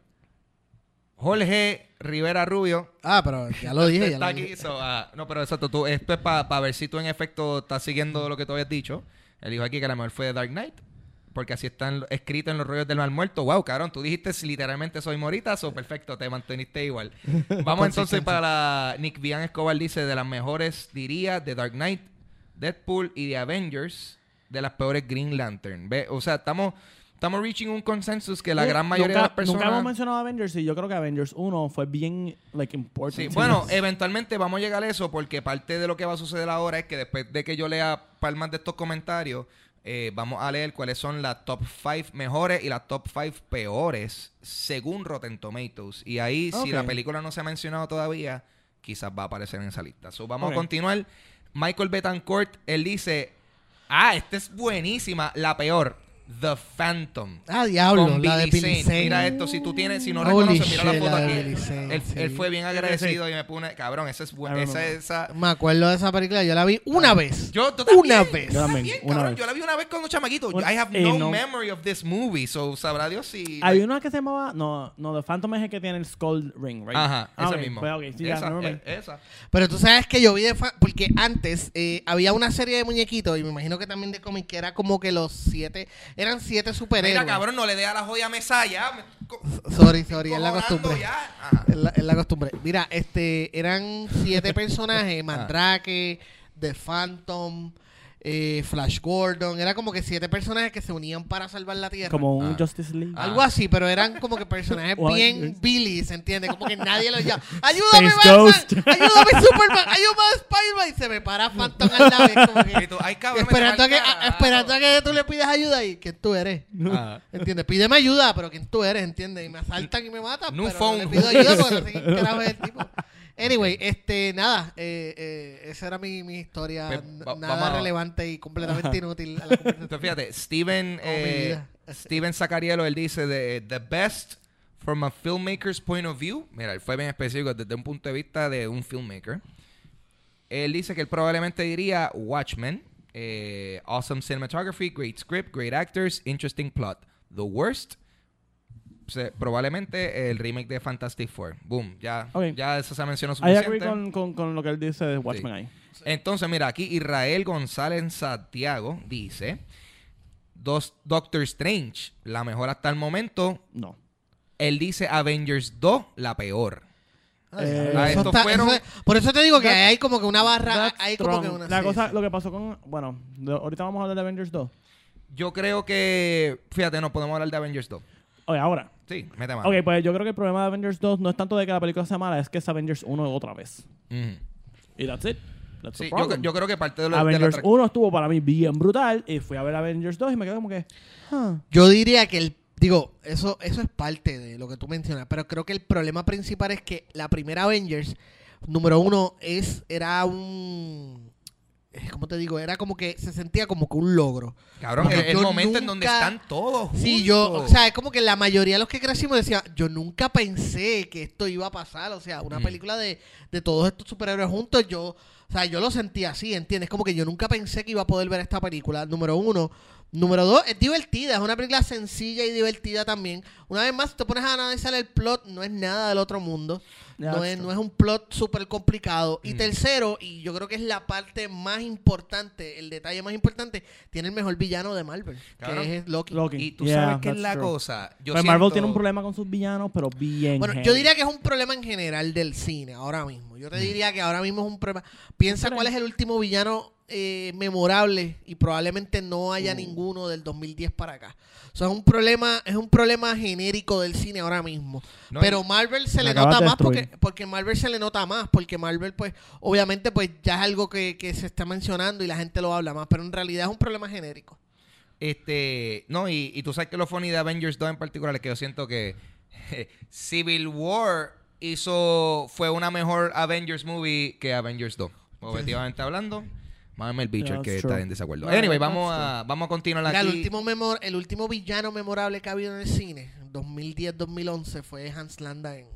[SPEAKER 1] Jorge Rivera Rubio.
[SPEAKER 2] Pero ya lo dije.
[SPEAKER 1] Está aquí. No, pero exacto. Esto es para ver si tú en efecto estás siguiendo lo que tú habías dicho. Él dijo aquí que la mejor fue The Dark Knight. Porque así están escritos en los rollos del mal muerto. Wow, cabrón. Tú dijiste literalmente soy morita. Perfecto. Te manteniste igual. Vamos entonces para Nick Vian Escobar. Dice de las mejores diría The Dark Knight, Deadpool y The Avengers. De las peores Green Lantern. ¿Ve? O sea, estamos reaching un consensus que la gran mayoría de las personas...
[SPEAKER 3] Nunca hemos mencionado Avengers y yo creo que Avengers 1 fue bien, important.
[SPEAKER 1] Sí, bueno, eventualmente vamos a llegar a eso porque parte de lo que va a suceder ahora es que después de que yo lea palmas de estos comentarios, vamos a leer cuáles son las top 5 mejores y las top 5 peores según Rotten Tomatoes. Y ahí, si la película no se ha mencionado todavía, quizás va a aparecer en esa lista. Vamos a continuar. Michael Betancourt, él dice... esta es buenísima, la peor. The Phantom.
[SPEAKER 2] Diablo,
[SPEAKER 1] con
[SPEAKER 2] la de Billy Zane.
[SPEAKER 1] Mira esto, si no
[SPEAKER 2] Holy
[SPEAKER 1] reconoces, mira la
[SPEAKER 2] shit,
[SPEAKER 1] foto
[SPEAKER 2] la de
[SPEAKER 1] aquí.
[SPEAKER 2] Billy Zane,
[SPEAKER 1] Él fue bien agradecido y me pone, cabrón, esa es buena. Esa.
[SPEAKER 2] Me acuerdo de esa película, yo la vi una vez.
[SPEAKER 1] Yo también.
[SPEAKER 2] Una vez.
[SPEAKER 3] Yo también, una
[SPEAKER 1] cabrón.
[SPEAKER 3] vez.
[SPEAKER 1] Yo la vi una vez cuando chamaquito. I have no memory of this movie, so sabrá Dios si...
[SPEAKER 3] Hay una que se llamaba... No, The Phantom es el que tiene el Skull Ring, right?
[SPEAKER 1] Ajá, ese mismo.
[SPEAKER 3] Pues, sí,
[SPEAKER 1] esa.
[SPEAKER 2] Pero tú sabes que yo vi porque antes había una serie de muñequitos, y me imagino que también de cómic, que era como que eran 7 superhéroes.
[SPEAKER 1] Mira, cabrón, no le dé a la joya mesa ya.
[SPEAKER 2] Sorry, es la costumbre.
[SPEAKER 1] Ya.
[SPEAKER 2] Es la costumbre. Mira, eran 7 personajes, Mandrake, The Phantom, Flash Gordon. Era como que 7 personajes que se unían para salvar la Tierra.
[SPEAKER 3] Como un Justice League.
[SPEAKER 2] Algo así, pero eran como que personajes bien Billy, ¿se entiende? Como que nadie los llama. ¡Ayúdame,
[SPEAKER 3] Space
[SPEAKER 2] Batman!
[SPEAKER 3] Ghost.
[SPEAKER 2] ¡Ayúdame, Superman! ¡Ayúdame, Spider-Man! Y se me para Phantom al lado. Es como que,
[SPEAKER 1] Ay, cabrón,
[SPEAKER 2] esperando a que tú le pidas ayuda. ¿Y quién tú eres? ¿Entiendes? Pídeme ayuda, pero ¿quién tú eres? ¿Entiendes? Y me asaltan y me matan,
[SPEAKER 1] No
[SPEAKER 2] pero
[SPEAKER 1] phone.
[SPEAKER 2] le pido ayuda porque no sé quién carajo es el tipo. Anyway, nada, esa era mi historia, nada relevante y completamente inútil a la conversación.
[SPEAKER 1] Entonces, fíjate, Steven Zacarielo, él dice the best from a filmmaker's point of view. Mira, él fue bien específico desde un punto de vista de un filmmaker. Él dice que él probablemente diría Watchmen, awesome cinematography, great script, great actors, interesting plot. The worst, probablemente el remake de Fantastic Four. Boom, ya eso se mencionó suficiente.
[SPEAKER 3] I agree con lo que él dice de Watchmen ahí.
[SPEAKER 1] Entonces, mira, aquí Israel González Santiago dice Doctor Strange, la mejor hasta el momento.
[SPEAKER 3] No.
[SPEAKER 1] Él dice Avengers 2, la peor.
[SPEAKER 2] Por eso te digo que hay como que una barra, hay como que una...
[SPEAKER 3] Lo que pasó con... Bueno, ahorita vamos a hablar de Avengers 2.
[SPEAKER 1] Yo creo que... Fíjate, no podemos hablar de Avengers 2.
[SPEAKER 3] Oye, ahora.
[SPEAKER 1] Sí, mete mano.
[SPEAKER 3] Ok, pues yo creo que el problema de Avengers 2 no es tanto de que la película sea mala, es que es Avengers 1 otra vez. Y that's it.
[SPEAKER 1] Sí, yo creo que parte de lo
[SPEAKER 3] Avengers 1 estuvo para mí bien brutal y fui a ver Avengers 2 y me quedé como que...
[SPEAKER 2] Yo diría que eso es parte de lo que tú mencionas, pero creo que el problema principal es que la primera Avengers, número 1, era un... ¿Cómo te digo? Era como que se sentía como que un logro.
[SPEAKER 1] Cabrón, es el momento en donde están todos juntos.
[SPEAKER 2] Sí, o sea, es como que la mayoría de los que crecimos decía, yo nunca pensé que esto iba a pasar. O sea, una película de todos estos superhéroes juntos, yo lo sentía así, ¿entiendes? Como que yo nunca pensé que iba a poder ver esta película, número 1. Número 2, es divertida, es una película sencilla y divertida también. Una vez más, si te pones a analizar el plot, no es nada del otro mundo. No es un plot súper complicado. Y tercero, y yo creo que es la parte más importante, el detalle más importante, tiene el mejor villano de Marvel,
[SPEAKER 1] claro,
[SPEAKER 2] que es Loki.
[SPEAKER 1] Y tú sabes qué es la cosa.
[SPEAKER 3] Marvel tiene un problema con sus villanos, pero bien.
[SPEAKER 2] Bueno, yo diría que es un problema en general del cine ahora mismo. Yo te diría que ahora mismo es un problema. Piensa cuál es el último villano memorable y probablemente no haya ninguno del 2010 para acá. O sea, es un problema genérico del cine ahora mismo. No, pero Marvel se le nota más porque Marvel se le nota más, porque Marvel pues obviamente pues ya es algo que se está mencionando y la gente lo habla más, pero en realidad es un problema genérico.
[SPEAKER 1] No, y tú sabes que lo funny de Avengers 2 en particular es que yo siento que Civil War fue una mejor Avengers movie que Avengers 2. Objetivamente hablando, mámame el bicho, el que está en desacuerdo. Anyway, vamos a continuar
[SPEAKER 2] Mira,
[SPEAKER 1] aquí.
[SPEAKER 2] el último villano memorable que ha habido en el cine, 2010-2011, fue Hans Landa en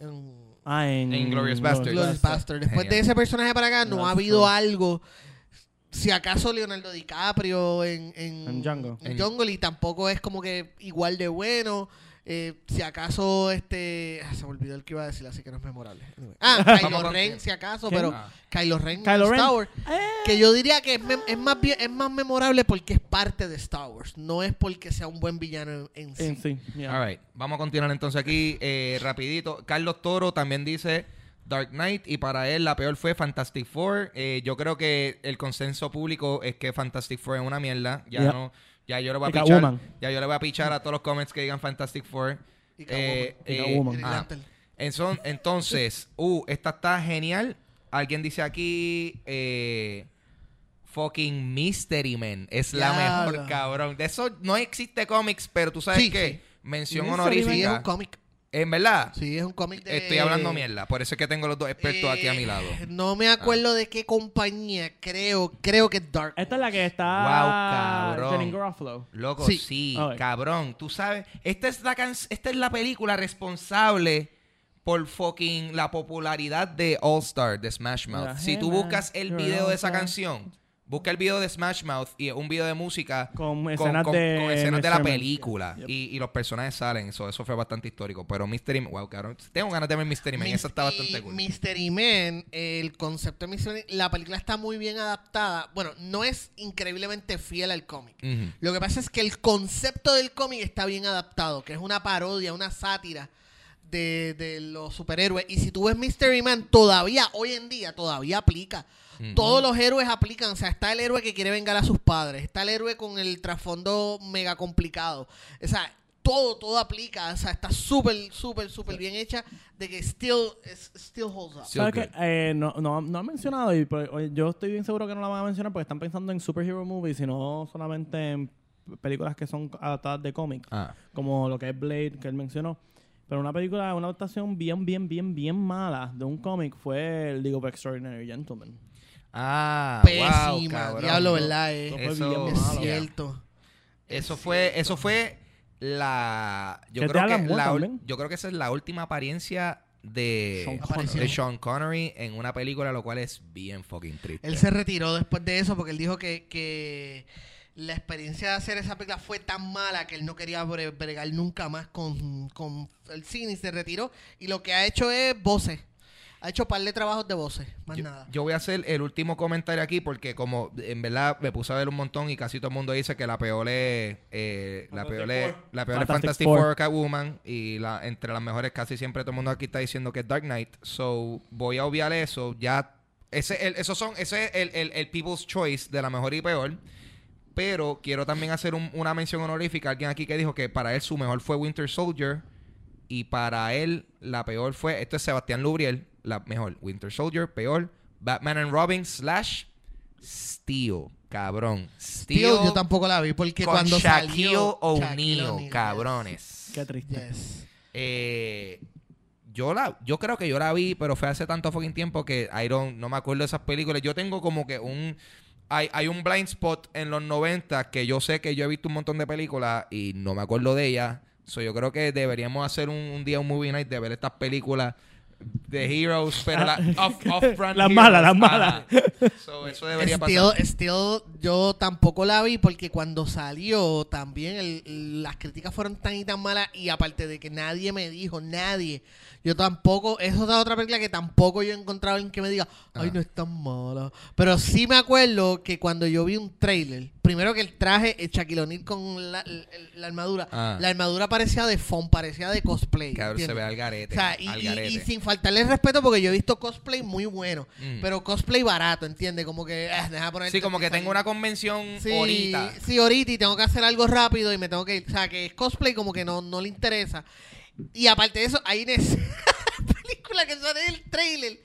[SPEAKER 1] Inglourious Basterds.
[SPEAKER 2] Glorious Bastard. Después
[SPEAKER 1] Genial.
[SPEAKER 2] de ese personaje para acá, no
[SPEAKER 3] That's
[SPEAKER 2] ha habido
[SPEAKER 3] true.
[SPEAKER 2] algo. Si acaso Leonardo DiCaprio en
[SPEAKER 3] Django.
[SPEAKER 2] en Jungle, y tampoco es como que igual de bueno. Si acaso se me olvidó el que iba a decir, así que no es memorable. Anyway. Kylo Ren, si acaso,
[SPEAKER 3] ¿Quién?
[SPEAKER 2] pero Kylo Ren en
[SPEAKER 3] Kylo Ren.
[SPEAKER 2] Star Wars, que yo diría que es más memorable porque es parte de Star Wars, no es porque sea un buen villano en sí.
[SPEAKER 3] Sí, yeah.
[SPEAKER 1] All right. Vamos a continuar entonces aquí rapidito. Carlos Toro también dice Dark Knight y para él la peor fue Fantastic Four. Yo creo que el consenso público es que Fantastic Four es una mierda. Ya yo le voy a pichar.
[SPEAKER 3] Catwoman.
[SPEAKER 1] Ya yo le voy a pichar a todos los comments que digan Fantastic Four.
[SPEAKER 2] Y Catwoman.
[SPEAKER 3] Catwoman.
[SPEAKER 2] Green Lantern.
[SPEAKER 1] Entonces, esta está genial. Alguien dice aquí fucking Mystery Man es la
[SPEAKER 2] Diablo.
[SPEAKER 1] mejor, cabrón. De eso no existe cómics, pero tú sabes
[SPEAKER 2] Sí,
[SPEAKER 1] qué.
[SPEAKER 2] sí.
[SPEAKER 1] Mención
[SPEAKER 3] Mystery
[SPEAKER 1] honorífica.
[SPEAKER 2] Sí, es un cómic.
[SPEAKER 1] ¿En verdad?
[SPEAKER 2] Sí, es un cómic de...
[SPEAKER 1] Estoy hablando mierda. Por eso es que tengo los dos expertos aquí a mi lado.
[SPEAKER 2] No me acuerdo de qué compañía. Creo que es Dark.
[SPEAKER 3] Esta es la que está
[SPEAKER 1] Wow, cabrón.
[SPEAKER 3] Janet Garofalo.
[SPEAKER 1] Loco,
[SPEAKER 2] Sí.
[SPEAKER 1] sí,
[SPEAKER 3] Ay.
[SPEAKER 1] cabrón. Tú sabes, esta es la película responsable por fucking la popularidad de All Star, de Smash Mouth.
[SPEAKER 3] Yeah,
[SPEAKER 1] Si
[SPEAKER 3] hey,
[SPEAKER 1] tú
[SPEAKER 3] man,
[SPEAKER 1] buscas el
[SPEAKER 3] you're
[SPEAKER 1] video
[SPEAKER 3] an
[SPEAKER 1] de esa
[SPEAKER 3] all-star.
[SPEAKER 1] canción, busca el video de Smash Mouth y es un video de música
[SPEAKER 3] Con escenas de
[SPEAKER 1] con escenas de la
[SPEAKER 3] Mr. Man.
[SPEAKER 1] película.
[SPEAKER 3] Yep.
[SPEAKER 1] Y los personajes salen. Eso fue bastante histórico. Pero Mystery Man, wow, cabrón. Tengo ganas de ver Mystery Man. Esa está bastante cool.
[SPEAKER 2] Mystery Man, el concepto de Mystery Man, la película está muy bien adaptada. Bueno, no es increíblemente fiel al cómic.
[SPEAKER 1] Ujú.
[SPEAKER 2] Lo que pasa es que el concepto del cómic está bien adaptado, que es una parodia, una sátira de los superhéroes. Y si tú ves Mystery Man, todavía, hoy en día, todavía aplica.
[SPEAKER 1] Ujú.
[SPEAKER 2] Todos los héroes aplican. O sea, está el héroe que quiere vengar a sus padres. Está el héroe con el trasfondo mega complicado. O sea, todo aplica. O sea, está súper bien hecha. De que still holds up.
[SPEAKER 1] Sí.
[SPEAKER 3] ¿Sabes
[SPEAKER 1] good.
[SPEAKER 3] qué? No han mencionado, y yo estoy bien seguro que no la van a mencionar porque están pensando en superhero movies y no solamente en películas que son adaptadas de cómics,
[SPEAKER 1] Ah.
[SPEAKER 3] como lo que es Blade, que él mencionó. Pero una adaptación bien mala de un cómic fue el League of Extraordinary Gentlemen.
[SPEAKER 1] Ah,
[SPEAKER 2] Pésima.
[SPEAKER 1] wow, cabrón.
[SPEAKER 2] Diablo, ¿verdad?
[SPEAKER 1] Eso-
[SPEAKER 2] Es
[SPEAKER 3] malo.
[SPEAKER 2] cierto.
[SPEAKER 1] Eso fue la... Yo
[SPEAKER 3] Que es
[SPEAKER 1] creo
[SPEAKER 3] de
[SPEAKER 1] que
[SPEAKER 3] Alan Moore también.
[SPEAKER 1] yo creo que esa es la última apariencia de
[SPEAKER 3] Sean Connery.
[SPEAKER 1] de Sean Connery en una película, lo cual es bien fucking triste.
[SPEAKER 2] Él se retiró después de eso porque él dijo que la experiencia de hacer esa película fue tan mala que él no quería bregar nunca más con el cine y se retiró. Y lo que ha hecho es voces. Ha hecho par de trabajos de voces, más nada.
[SPEAKER 1] Yo voy a hacer el último comentario aquí porque como en verdad me puse a ver un montón y casi todo el mundo dice que la peor es Fantastic Four, Catwoman, y entre las mejores casi siempre todo el mundo aquí está diciendo que es Dark Knight. So voy a obviar eso. Ya ese es el People's Choice de la mejor y peor. Pero quiero también hacer una mención honorífica. Alguien aquí que dijo que para él su mejor fue Winter Soldier. Y para él la peor fue... Esto es Sebastián Lubriel. La mejor. Winter Soldier. Peor. Batman and Robin / Steel. Cabrón.
[SPEAKER 2] Steel, yo tampoco la vi porque
[SPEAKER 1] con
[SPEAKER 2] cuando
[SPEAKER 1] Shaquille
[SPEAKER 2] salió...
[SPEAKER 1] O'Neal. Cabrones.
[SPEAKER 3] Qué triste.
[SPEAKER 2] Yes.
[SPEAKER 1] Yo creo que yo la vi, pero fue hace tanto fucking tiempo que no me acuerdo de esas películas. Yo tengo como que hay un blind spot en los 90 que yo sé que yo he visto un montón de películas y no me acuerdo de ellas. So, yo creo que deberíamos hacer un día un movie night de ver estas películas de Heroes, pero off-brand
[SPEAKER 3] Las
[SPEAKER 1] heroes.
[SPEAKER 3] malas, las
[SPEAKER 1] Ajá.
[SPEAKER 3] malas.
[SPEAKER 1] So, eso debería pasar.
[SPEAKER 2] Steel, yo tampoco la vi porque cuando salió también las críticas fueron tan y tan malas y aparte de que nadie me dijo, yo tampoco, eso es otra película que tampoco yo he encontrado alguien que me diga, ay, no es tan mala. Pero sí me acuerdo que cuando yo vi un trailer, primero que el traje, el Shaquille O'Neal con la armadura, la armadura parecía de foam, parecía de cosplay.
[SPEAKER 1] Cabrón, se
[SPEAKER 2] ¿entiendes?
[SPEAKER 1] ve al garete.
[SPEAKER 2] O sea,
[SPEAKER 1] al
[SPEAKER 2] y
[SPEAKER 1] garete.
[SPEAKER 2] sin faltarle el respeto porque yo he visto cosplay muy bueno,
[SPEAKER 1] Mm.
[SPEAKER 2] pero cosplay barato, ¿entiendes? Como que, deja poner
[SPEAKER 1] Sí, como que tengo una convención ahorita.
[SPEAKER 2] Sí, ahorita y tengo que hacer algo rápido y me tengo que ir. O sea, que es cosplay como que no le interesa. Y aparte de eso, hay una película que sale en el trailer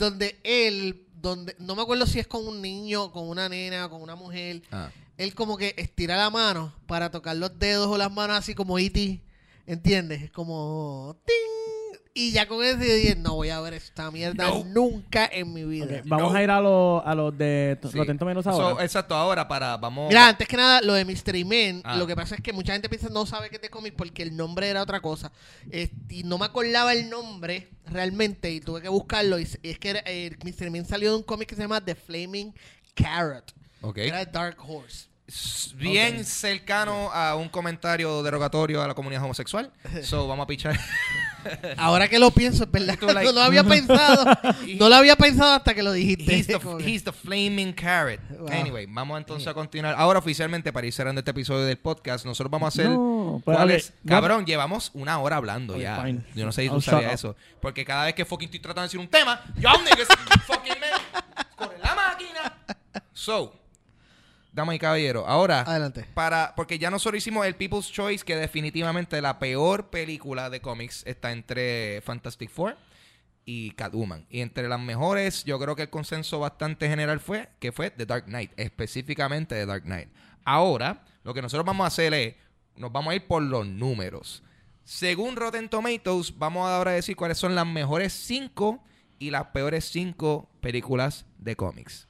[SPEAKER 2] donde no me acuerdo si es con un niño, con una nena, con una mujer.
[SPEAKER 1] Ah.
[SPEAKER 2] Él como que estira la mano para tocar los dedos o las manos así como E.T. ¿Entiendes? Es como... ¡ting! Y ya con eso dije, no voy a ver esta mierda nunca en mi vida.
[SPEAKER 3] Okay, vamos a ir a los de Rotten Tomatoes ahora.
[SPEAKER 1] Exacto, ahora vamos...
[SPEAKER 2] Mira, antes que nada, lo de Mystery Men, lo que pasa es que mucha gente piensa no sabe que es de cómic porque el nombre era otra cosa. Y no me acordaba el nombre realmente y tuve que buscarlo. Y es que Mystery Men salió de un cómic que se llama The Flaming Carrot.
[SPEAKER 1] Okay.
[SPEAKER 2] Era Dark Horse.
[SPEAKER 1] Bien cercano a un comentario derogatorio a la comunidad homosexual. So, vamos a pichar.
[SPEAKER 2] Ahora que lo pienso, es verdad. No lo había pensado. No lo había pensado hasta que lo dijiste.
[SPEAKER 1] He's the flaming carrot.
[SPEAKER 2] Wow.
[SPEAKER 1] Anyway, vamos entonces a continuar. Ahora oficialmente, para ir cerrando este episodio del podcast, nosotros vamos a hacer... Cabrón, llevamos 1 hora hablando ya.
[SPEAKER 3] Fine.
[SPEAKER 1] Yo no sé si tú sabías eso. Porque cada vez que fucking estoy tratando de decir un tema, yo niggas fucking me corre la máquina. So... Damas y caballeros, ahora,
[SPEAKER 2] adelante.
[SPEAKER 1] Porque ya nosotros hicimos el People's Choice, que definitivamente la peor película de cómics está entre Fantastic Four y Catwoman. Y entre las mejores, yo creo que el consenso bastante general fue The Dark Knight, específicamente The Dark Knight. Ahora, lo que nosotros vamos a hacer es, nos vamos a ir por los números. Según Rotten Tomatoes, vamos ahora a decir cuáles son las mejores 5 y las peores 5 películas de cómics.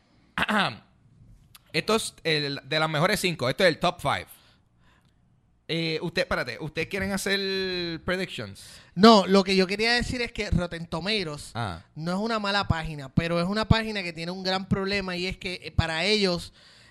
[SPEAKER 1] Esto es de las mejores 5. Esto es el top 5. ¿Ustedes quieren hacer predictions?
[SPEAKER 2] No, lo que yo quería decir es que Rotten Tomatoes no es una mala página, pero es una página que tiene un gran problema y es que para ellos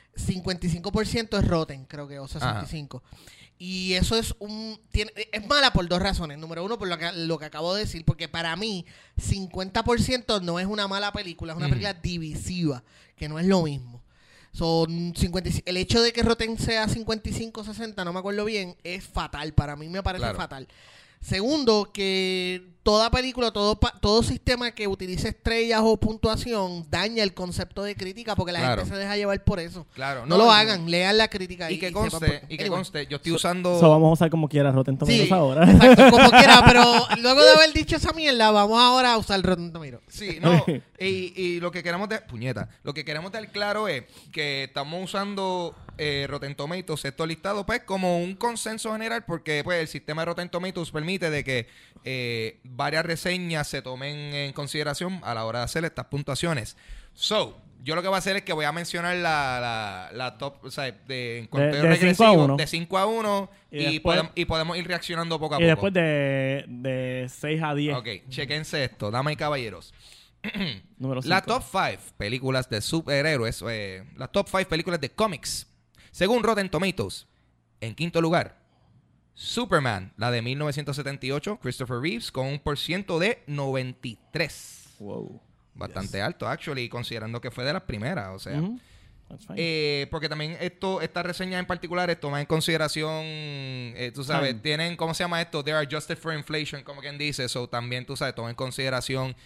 [SPEAKER 2] 55% es Rotten, creo que, o 65%. Y eso es es mala por 2 razones. Número 1, por lo que acabo de decir, porque para mí 50% no es una mala película, es una película divisiva, que no es lo mismo. Son 55. El hecho de que Rotten sea 55-60, no me acuerdo bien, es fatal. Para mí me parece fatal. Segundo, que toda película, todo sistema que utilice estrellas o puntuación daña el concepto de crítica porque la gente se deja llevar por eso.
[SPEAKER 1] Claro.
[SPEAKER 2] No lo hagan, lean la crítica.
[SPEAKER 1] Y que conste, yo estoy usando...
[SPEAKER 3] vamos a usar como quieras Rotten Tomatoes ahora.
[SPEAKER 2] Exacto, como quiera, pero luego de haber dicho esa mierda, vamos ahora a usar Rotten Tomatoes.
[SPEAKER 1] Sí, no, y lo que queremos lo que queremos dar claro es que estamos usando Rotten Tomatoes, esto listado pues como un consenso general porque pues el sistema de Rotten Tomatoes permite de que varias reseñas se tomen en consideración a la hora de hacer estas puntuaciones. So, yo lo que voy a hacer es que voy a mencionar la top, o sea, de conteo regresivo de 5 a 1 y podemos ir reaccionando poco a poco.
[SPEAKER 3] Y después de 6 a 10.
[SPEAKER 1] Ok, chequense esto, damas y caballeros.
[SPEAKER 3] Número 5.
[SPEAKER 1] La top 5 películas de superhéroes, las top 5 películas de cómics, según Rotten Tomatoes, en quinto lugar, Superman, la de 1978, Christopher Reeves, con un % de 93.
[SPEAKER 3] Wow.
[SPEAKER 1] Bastante alto, actually, considerando que fue de las primeras, o sea. Porque también esta reseña en particular toma en consideración, tú sabes, tienen, ¿cómo se llama esto? They are adjusted for inflation, como quien dice, eso también, tú sabes, toma en consideración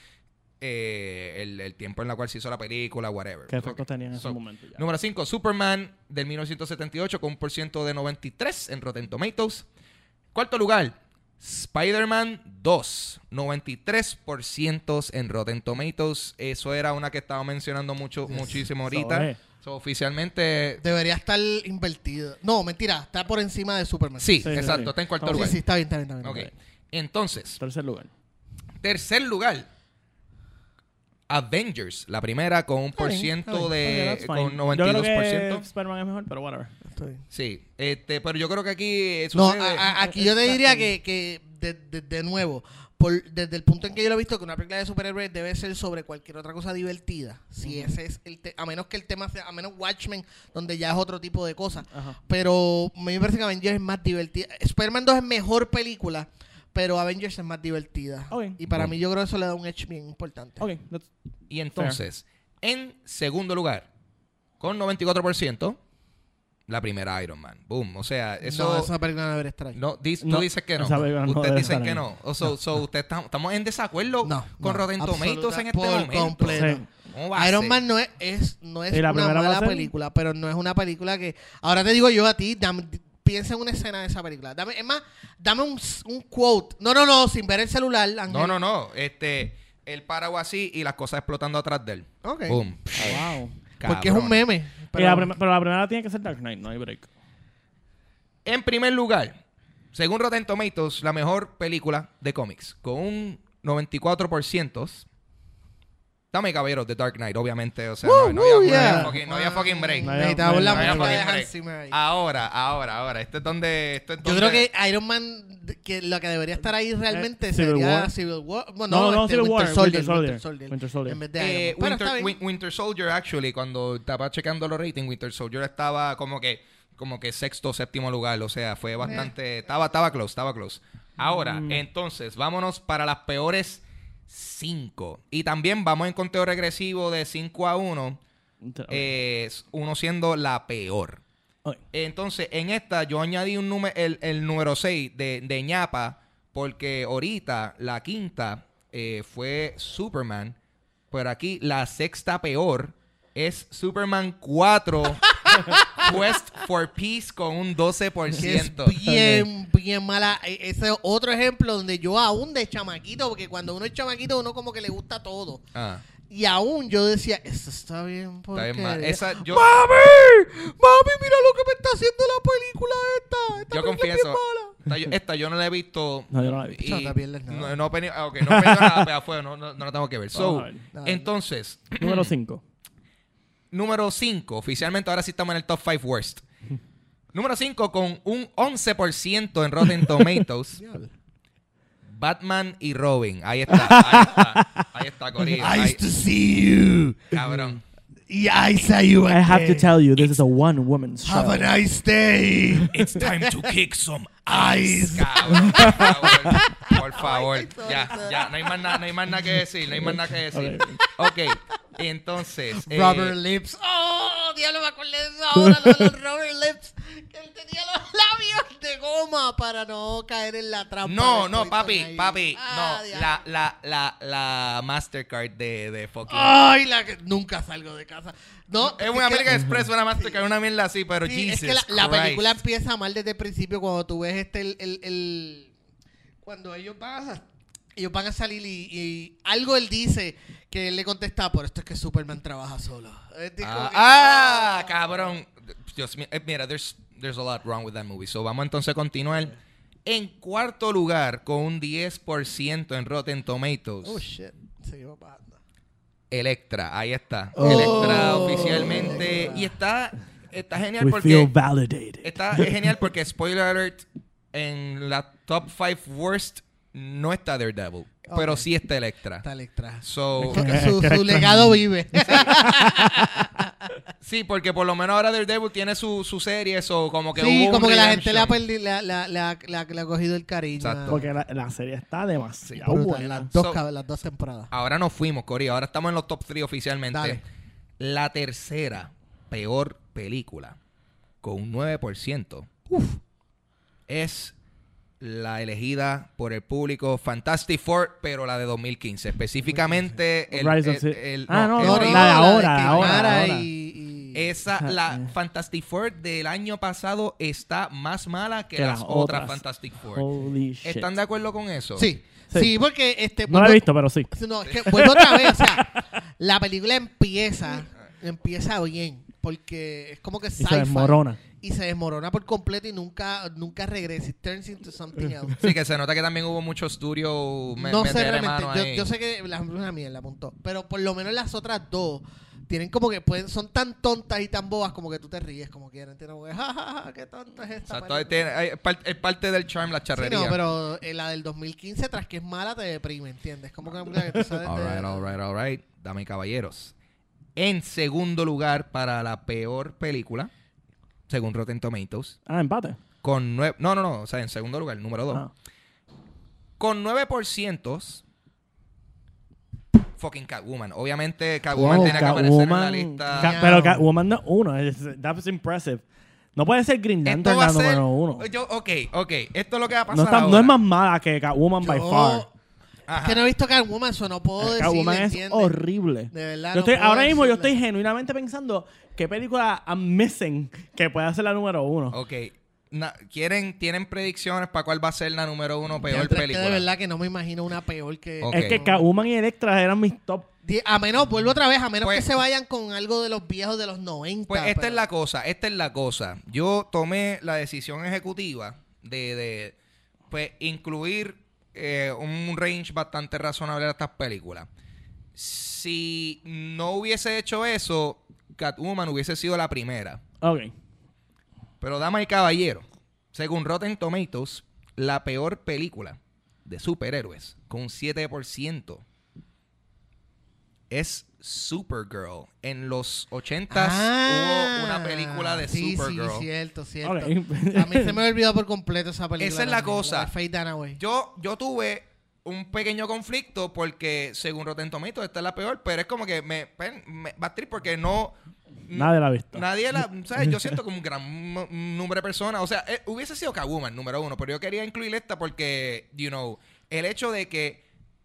[SPEAKER 1] el tiempo en el cual se hizo la película, whatever.
[SPEAKER 3] ¿Qué efectos tenían en ese momento? Ya.
[SPEAKER 1] Número 5, Superman del 1978 con un % de 93 en Rotten Tomatoes. Cuarto lugar, Spider-Man 2, 93% en Rotten Tomatoes. Eso era una que estaba mencionando muchísimo ahorita. Oficialmente
[SPEAKER 2] debería estar invertido. No, mentira, está por encima de Superman.
[SPEAKER 1] Sí, exacto, está en cuarto lugar.
[SPEAKER 2] Sí, está bien.
[SPEAKER 1] Okay. Entonces,
[SPEAKER 3] tercer lugar,
[SPEAKER 1] Avengers, la primera con un % de con 92%.
[SPEAKER 3] Yo creo que Spider-Man es mejor, pero whatever.
[SPEAKER 1] Sí, pero yo creo que aquí
[SPEAKER 2] aquí yo te diría que de nuevo, desde el punto en que yo lo he visto, que una película de superhéroes debe ser sobre cualquier otra cosa divertida. Si ese es a menos que el tema sea, a menos Watchmen, donde ya es otro tipo de cosa. Pero me parece que Avengers es más divertida. Spider-Man 2 es mejor película, pero Avengers es más divertida. Y para mí yo creo que eso le da un edge bien importante.
[SPEAKER 1] Y entonces, en segundo lugar, con 94%, la primera Iron Man. Boom. O sea, eso...
[SPEAKER 2] No, esa película no debería estar ahí.
[SPEAKER 1] Tú dices que no. Ustedes dicen que no. ¿Estamos en desacuerdo con Rotten Tomatoes en este momento?
[SPEAKER 2] Completo. Iron Man no es una mala película, pero no es una película que... Ahora te digo yo a ti, piensa en una escena de esa película. Es más, dame un quote. No, sin ver el celular, Ángel.
[SPEAKER 1] No. Él paró así y las cosas explotando atrás de él.
[SPEAKER 2] Ok.
[SPEAKER 1] Boom.
[SPEAKER 3] Wow.
[SPEAKER 2] Porque es un meme.
[SPEAKER 3] Pero la primera tiene que ser Dark Knight, no hay break.
[SPEAKER 1] En primer lugar, según Rotten Tomatoes, la mejor película de cómics, con un 94%. Dame caballeros, The Dark Knight, obviamente. O sea, no había fucking break.
[SPEAKER 2] Necesitamos la música de
[SPEAKER 1] fucking
[SPEAKER 2] Hans
[SPEAKER 1] break.
[SPEAKER 2] Zimmer ahí.
[SPEAKER 1] Ahora. Esto es donde...
[SPEAKER 2] Yo creo que Iron Man, que lo que debería estar ahí realmente
[SPEAKER 3] Civil
[SPEAKER 2] sería
[SPEAKER 3] War.
[SPEAKER 2] Civil War. Bueno,
[SPEAKER 3] No, Civil War,
[SPEAKER 2] Winter
[SPEAKER 3] Winter
[SPEAKER 2] Soldier.
[SPEAKER 3] Soldier.
[SPEAKER 2] En vez de Iron Man. Pero está bien.
[SPEAKER 1] Winter Soldier, actually, cuando estaba checando los ratings, Winter Soldier estaba como que sexto o séptimo lugar. O sea, fue bastante... Estaba close. Ahora, entonces, vámonos para las peores 5. Y también vamos en conteo regresivo de 5 a 1. Uno siendo la peor.
[SPEAKER 3] Okay.
[SPEAKER 1] Entonces, en esta yo añadí el número 6 de ñapa, porque ahorita la quinta fue Superman, pero aquí la sexta peor es Superman 4 Quest for Peace con un 12%.
[SPEAKER 2] Que es bien mala. Ese es otro ejemplo donde yo aún de chamaquito, porque cuando uno es chamaquito uno como que le gusta todo. Y aún yo decía, esto está bien porque...
[SPEAKER 1] Está bien mal.
[SPEAKER 2] ¡Mami, mira lo que me está haciendo la película esta!
[SPEAKER 1] Yo confieso, esta yo no la he visto.
[SPEAKER 3] No, yo no la he visto.
[SPEAKER 1] Y
[SPEAKER 2] No te pierdes nada.
[SPEAKER 1] no he nada, pero fue, no la tengo que ver.
[SPEAKER 3] Vamos a ver.
[SPEAKER 1] Entonces,
[SPEAKER 3] Número 5.
[SPEAKER 1] número 5, oficialmente ahora sí estamos en el top 5 worst. Número 5 con un 11% en Rotten Tomatoes. Batman y Robin. Ahí está, Corillo.
[SPEAKER 2] I used to see you.
[SPEAKER 1] Cabrón.
[SPEAKER 2] I saw you
[SPEAKER 3] I have to tell you, this is a one-woman show.
[SPEAKER 2] Have a nice day.
[SPEAKER 1] It's time to kick some
[SPEAKER 2] Ice.
[SPEAKER 1] Cabrón, por favor. Ya, no hay más nada que decir, Ok, entonces...
[SPEAKER 2] Robert Lips. ¡Oh, diablo, me acordé de eso ahora! Los Robert Lips. Que él tenía los labios de goma para no caer en la trampa.
[SPEAKER 1] No, papi.
[SPEAKER 2] Diablo.
[SPEAKER 1] La Mastercard de fucking...
[SPEAKER 2] Ay, nunca salgo de casa. No,
[SPEAKER 1] Es una American Express, una Mastercard, una mierda así, pero
[SPEAKER 2] sí,
[SPEAKER 1] Jesus
[SPEAKER 2] es que la
[SPEAKER 1] Christ.
[SPEAKER 2] película empieza mal desde el principio cuando tú ves cuando ellos van a salir y algo él dice que él le contesta, por esto es que Superman trabaja solo.
[SPEAKER 1] Cabrón. Dios mío, mira, there's a lot wrong with that movie. So vamos entonces a continuar. En cuarto lugar, con un 10% en Rotten Tomatoes.
[SPEAKER 2] Oh, shit. Seguimos bajando.
[SPEAKER 1] Electra, ahí está.
[SPEAKER 2] Oh.
[SPEAKER 1] Electra oficialmente.
[SPEAKER 2] Electra.
[SPEAKER 1] Y está genial
[SPEAKER 3] We
[SPEAKER 1] porque...
[SPEAKER 3] feel validated.
[SPEAKER 1] Está genial porque, spoiler alert, en la top 5 worst no está Daredevil. Pero sí está Electra.
[SPEAKER 2] Está Electra.
[SPEAKER 1] So,
[SPEAKER 2] Su legado vive.
[SPEAKER 1] sí, porque por lo menos ahora Daredevil tiene su serie, eso como que
[SPEAKER 2] Sí,
[SPEAKER 1] hubo
[SPEAKER 2] como
[SPEAKER 1] un
[SPEAKER 2] que la gente
[SPEAKER 1] redemption.
[SPEAKER 2] le ha cogido el cariño.
[SPEAKER 1] Exacto.
[SPEAKER 3] Porque la serie está demasiado
[SPEAKER 2] Brutal,
[SPEAKER 3] buena.
[SPEAKER 2] las dos temporadas.
[SPEAKER 1] Ahora nos fuimos, Cory. Ahora estamos en los top 3 oficialmente.
[SPEAKER 2] Dale.
[SPEAKER 1] La tercera peor película, con un 9%, es la elegida por el público Fantastic Four, pero la de 2015. Específicamente
[SPEAKER 3] la de ahora.
[SPEAKER 1] La Fantastic Four del año pasado está más mala que las otras Fantastic Four.
[SPEAKER 3] Holy shit.
[SPEAKER 1] ¿Están de acuerdo con eso?
[SPEAKER 2] Sí, porque
[SPEAKER 3] no la he visto, pero sí.
[SPEAKER 2] No, es que vuelvo otra vez, o sea, la película empieza bien, porque es como que
[SPEAKER 3] Y
[SPEAKER 2] sci-fi.
[SPEAKER 3] se desmorona.
[SPEAKER 2] Y se desmorona por completo y nunca regresa. It turns into something else.
[SPEAKER 1] Sí, que se nota que también hubo mucho estudio
[SPEAKER 2] No sé
[SPEAKER 1] meterle
[SPEAKER 2] realmente.
[SPEAKER 1] mano ahí.
[SPEAKER 2] Yo sé que la una mierda apuntó. Pero por lo menos las otras dos tienen como que son tan tontas y tan bobas como que tú te ríes como quieran. Como que, jajaja, qué tonta es esta.
[SPEAKER 1] Exacto, es parte del charm, la
[SPEAKER 2] Sí,
[SPEAKER 1] charrería.
[SPEAKER 2] no, pero la del 2015, tras que es mala, te deprime, ¿entiendes? Como que tú sabes
[SPEAKER 1] All right. Dame caballeros. En segundo lugar para la peor película, según Rotten Tomatoes,
[SPEAKER 3] Empate.
[SPEAKER 1] con 9... No. O sea, en segundo lugar, número 2. Con 9%... Fucking Catwoman. Obviamente, Catwoman tiene que aparecer en la lista.
[SPEAKER 3] Pero Catwoman no es uno. That's impressive. No puede ser Green Lantern la número 1.
[SPEAKER 1] Ok. Esto es lo que va a pasar ahora.
[SPEAKER 3] No es más mala que Catwoman by far.
[SPEAKER 2] Es que no he visto Catwoman, eso no puedo decir.
[SPEAKER 3] Catwoman es horrible.
[SPEAKER 2] De verdad.
[SPEAKER 3] Ahora mismo yo estoy genuinamente pensando qué película I'm missing que pueda ser la número 1.
[SPEAKER 1] Ok. ¿Tienen predicciones para cuál va a ser la número 1 peor película?
[SPEAKER 2] De verdad que no me imagino una peor que...
[SPEAKER 1] Okay.
[SPEAKER 3] Es que Catwoman y Electra eran mis top.
[SPEAKER 2] Vuelvo otra vez, a menos
[SPEAKER 1] pues,
[SPEAKER 2] que se vayan con algo de los viejos de los 90.
[SPEAKER 1] Pues esta es la cosa. Yo tomé la decisión ejecutiva pues incluir un range bastante razonable de estas películas. Si no hubiese hecho eso, Catwoman hubiese sido la primera.
[SPEAKER 3] Ok.
[SPEAKER 1] Pero damas y caballeros, según Rotten Tomatoes, la peor película de superhéroes con un 7% es Supergirl. En los 80s hubo una película de Supergirl.
[SPEAKER 2] Sí, cierto.
[SPEAKER 3] Okay.
[SPEAKER 2] A mí se me olvidó por completo esa película.
[SPEAKER 1] Esa es la
[SPEAKER 2] también,
[SPEAKER 1] cosa.
[SPEAKER 2] Faye Dunaway.
[SPEAKER 1] Yo tuve un pequeño conflicto porque según Rotten Tomatoes esta es la peor, pero es como que me va a trip porque no...
[SPEAKER 3] Nadie la ha visto.
[SPEAKER 1] Nadie la... ¿sabes? Yo siento como un gran número de personas. O sea, hubiese sido Catwoman, número 1, pero yo quería incluir esta porque, el hecho de que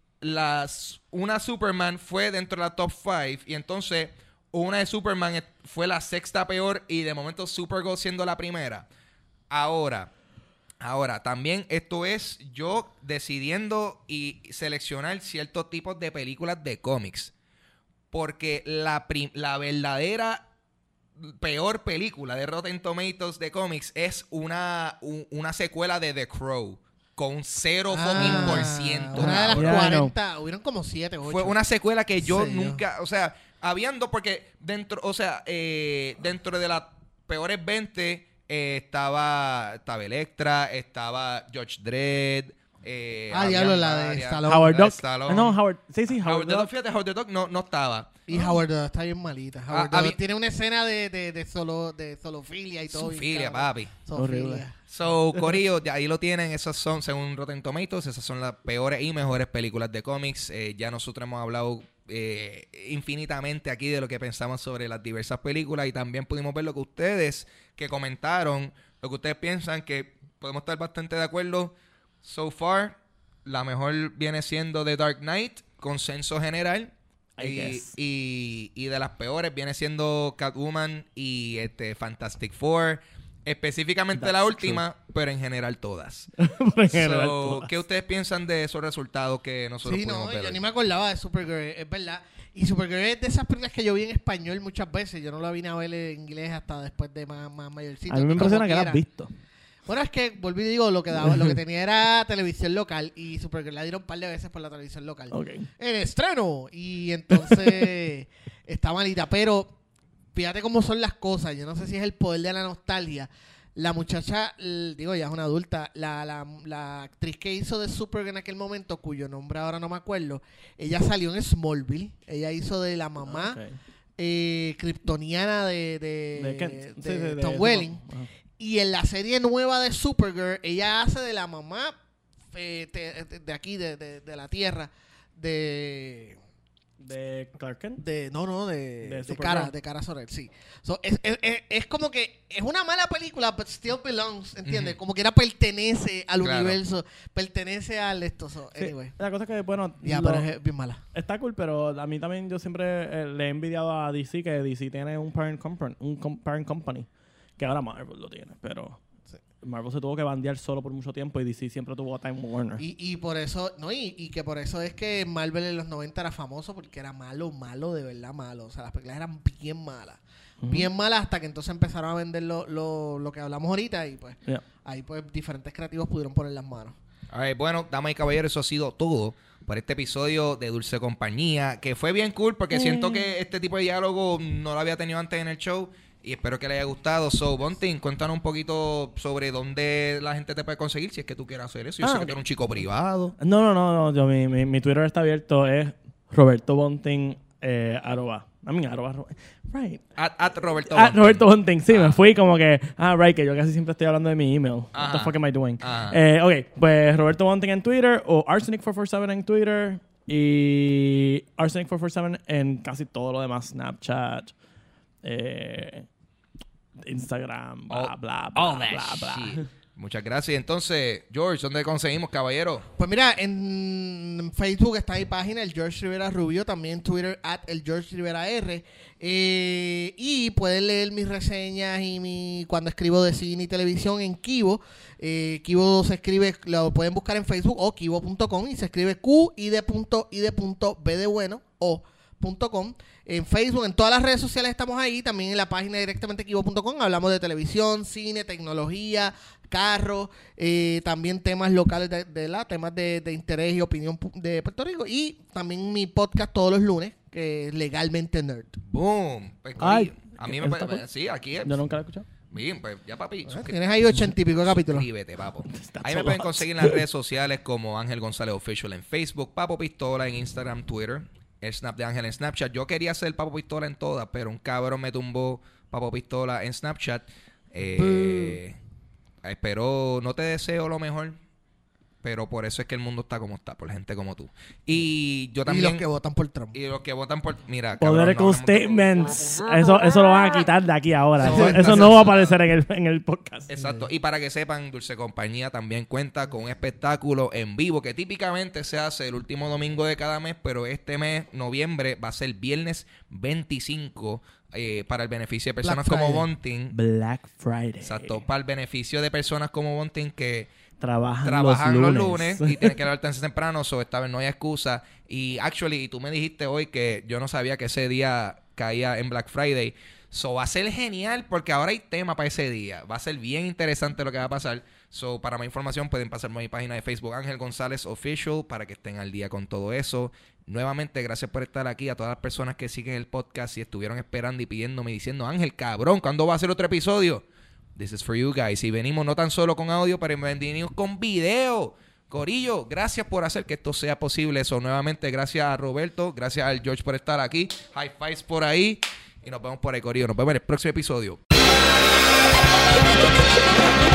[SPEAKER 1] una Superman fue dentro de la top 5 y entonces una de Superman fue la sexta peor y de momento Supergirl siendo la primera. Ahora, también esto es yo decidiendo y seleccionar ciertos tipos de películas de cómics. Porque la verdadera peor película de Rotten Tomatoes de cómics es una secuela de The Crow. Con 0 fucking por ciento.
[SPEAKER 2] Una de las
[SPEAKER 3] Yeah,
[SPEAKER 2] 40, hubieron como 7, 8.
[SPEAKER 1] Fue una secuela que yo
[SPEAKER 2] Sí,
[SPEAKER 1] nunca, o sea, porque dentro de las peores 20 estaba Electra, estaba Judge Dredd.
[SPEAKER 2] Diablo, la de Stallone.
[SPEAKER 3] Howard Duck.
[SPEAKER 1] Stallone.
[SPEAKER 3] No, Howard. Sí,
[SPEAKER 1] Howard
[SPEAKER 3] Howard
[SPEAKER 1] the Duck,
[SPEAKER 3] Duck.
[SPEAKER 1] fíjate, Howard the Duck no estaba.
[SPEAKER 2] Y Howard the Duck está bien malita. Howard the Duck tiene una escena de solofilia y todo.
[SPEAKER 1] Zoofilia, papi.
[SPEAKER 3] Horrible.
[SPEAKER 1] So, Corillo, ya ahí lo tienen. Esas son, según Rotten Tomatoes, esas son las peores y mejores películas de cómics. Ya nosotros hemos hablado infinitamente aquí de lo que pensamos sobre las diversas películas y también pudimos ver lo que ustedes que comentaron, lo que ustedes piensan, que podemos estar bastante de acuerdo. So far, la mejor viene siendo The Dark Knight, consenso general. Y de las peores viene siendo Catwoman y Fantastic Four. Específicamente la última, pero en general todas. ¿Qué ustedes piensan de esos resultados que nosotros pudimos ver?
[SPEAKER 2] Yo ni me acordaba de Supergirl, es verdad. Y Supergirl es de esas películas que yo vi en español muchas veces. Yo no la vine a ver en inglés hasta después de más mayorcito.
[SPEAKER 3] A mí me impresiona que la has visto.
[SPEAKER 2] Bueno, es que, volví y digo, lo que tenía era televisión local y Supergirl la dieron un par de veces por la televisión local.
[SPEAKER 3] Okay.
[SPEAKER 2] En estreno. Y entonces está malita. Pero fíjate cómo son las cosas. Yo no sé si es el poder de la nostalgia. La muchacha, ya es una adulta, la actriz que hizo de Supergirl en aquel momento, cuyo nombre ahora no me acuerdo, ella salió en Smallville. Ella hizo de la mamá kryptoniana de Tom Welling. Y en la serie nueva de Supergirl, ella hace de la mamá de aquí, de la Tierra,
[SPEAKER 3] ¿De Clark Kent?
[SPEAKER 2] de
[SPEAKER 3] Supergirl.
[SPEAKER 2] Kara Zor-El, sí. So, es como que es una mala película, but still belongs, ¿entiendes?
[SPEAKER 1] Uh-huh.
[SPEAKER 2] Como que era pertenece al
[SPEAKER 1] Claro.
[SPEAKER 2] universo, pertenece al esto. So,
[SPEAKER 3] Sí,
[SPEAKER 2] anyway.
[SPEAKER 3] la cosa es que, bueno,
[SPEAKER 2] Pero es bien mala.
[SPEAKER 3] está cool, pero a mí también yo siempre le he envidiado a DC que DC tiene un parent company, que ahora Marvel lo tiene, pero Marvel se tuvo que bandear solo por mucho tiempo y DC siempre tuvo a Time Warner.
[SPEAKER 2] Y por eso, y que por eso es que Marvel en los 90 era famoso, porque era malo, de verdad malo. O sea, las películas eran bien malas.
[SPEAKER 3] Uh-huh.
[SPEAKER 2] Bien malas hasta que entonces empezaron a vender lo que hablamos ahorita y pues ahí pues diferentes creativos pudieron poner las manos.
[SPEAKER 1] Bueno, damas y caballeros, eso ha sido todo por este episodio de Dulce Compañía, que fue bien cool porque siento que este tipo de diálogo no lo había tenido antes en el show. Y espero que les haya gustado. So, Bunting, cuéntanos un poquito sobre dónde la gente te puede conseguir si es que tú quieres hacer eso. Yo sé que tú eres un chico privado.
[SPEAKER 3] No. Yo, mi Twitter está abierto. Es Roberto Bunting arroba. Right.
[SPEAKER 1] At Roberto
[SPEAKER 3] Ah,
[SPEAKER 1] Bunting.
[SPEAKER 3] Roberto Bunting. Sí, me fui como que... right, que yo casi siempre estoy hablando de mi email. What the fuck am I doing? Ok, pues Roberto Bunting en Twitter o Arsenic447 en Twitter y Arsenic447 en casi todo lo demás. Snapchat, Instagram, bla.
[SPEAKER 1] Muchas gracias. Entonces, George, ¿dónde conseguimos, caballero?
[SPEAKER 2] Pues mira, en Facebook está mi página, el George Rivera Rubio, también Twitter el George Rivera R. Y pueden leer mis reseñas y cuando escribo de cine y televisión en Kivo. Kivo se escribe, lo pueden buscar en Facebook o kivo.com y se escribe QID.B de bueno o .com. En Facebook, en todas las redes sociales estamos ahí, también en la página directamente kivo.com hablamos de televisión, cine, tecnología, carros, también temas locales temas de interés y opinión de Puerto Rico, y también mi podcast todos los lunes, que es Legalmente Nerd.
[SPEAKER 1] Boom. Pues,
[SPEAKER 3] Ay,
[SPEAKER 1] a mí me parece, sí, aquí es.
[SPEAKER 3] Yo nunca lo he escuchado.
[SPEAKER 1] Bien, pues ya papi.
[SPEAKER 2] Tienes ahí 80 y pico de capítulos.
[SPEAKER 1] Suscríbete, papo. Ahí me pueden conseguir en las redes sociales como Ángel González Official en Facebook, Papo Pistola en Instagram, Twitter, el Snap de Ángel en Snapchat. Yo quería hacer Papo Pistola en todas, pero un cabrón me tumbó Papo Pistola en Snapchat. Espero, no te deseo lo mejor, pero por eso es que el mundo está como está, por la gente como tú. Y yo también...
[SPEAKER 2] Y los que votan por Trump.
[SPEAKER 1] Y los que votan por... Mira,
[SPEAKER 3] Political statements. Eso lo van a quitar de aquí ahora. Eso no va a aparecer en el podcast.
[SPEAKER 1] Exacto. Y para que sepan, Dulce Compañía también cuenta con un espectáculo en vivo que típicamente se hace el último domingo de cada mes, pero este mes, noviembre, va a ser viernes 25 para el beneficio de personas como Bunting.
[SPEAKER 3] Black Friday.
[SPEAKER 1] Exacto. Para el beneficio de personas como Bunting que
[SPEAKER 3] trabajan
[SPEAKER 1] los lunes y tienen que levantarse temprano, esta vez no hay excusa. Y actually, tú me dijiste hoy que yo no sabía que ese día caía en Black Friday. Va a ser genial porque ahora hay tema para ese día. Va a ser bien interesante lo que va a pasar. Para más información pueden pasar por mi página de Facebook, Ángel González Official, para que estén al día con todo eso. Nuevamente, gracias por estar aquí. A todas las personas que siguen el podcast y estuvieron esperando y pidiéndome, diciendo, Ángel, cabrón, ¿cuándo va a ser otro episodio? This is for you guys. Y venimos no tan solo con audio, pero venimos con video. Corillo, gracias por hacer que esto sea posible. Nuevamente, gracias a Roberto, gracias al George por estar aquí. High fives por ahí. Y nos vemos por ahí, Corillo. Nos vemos en el próximo episodio.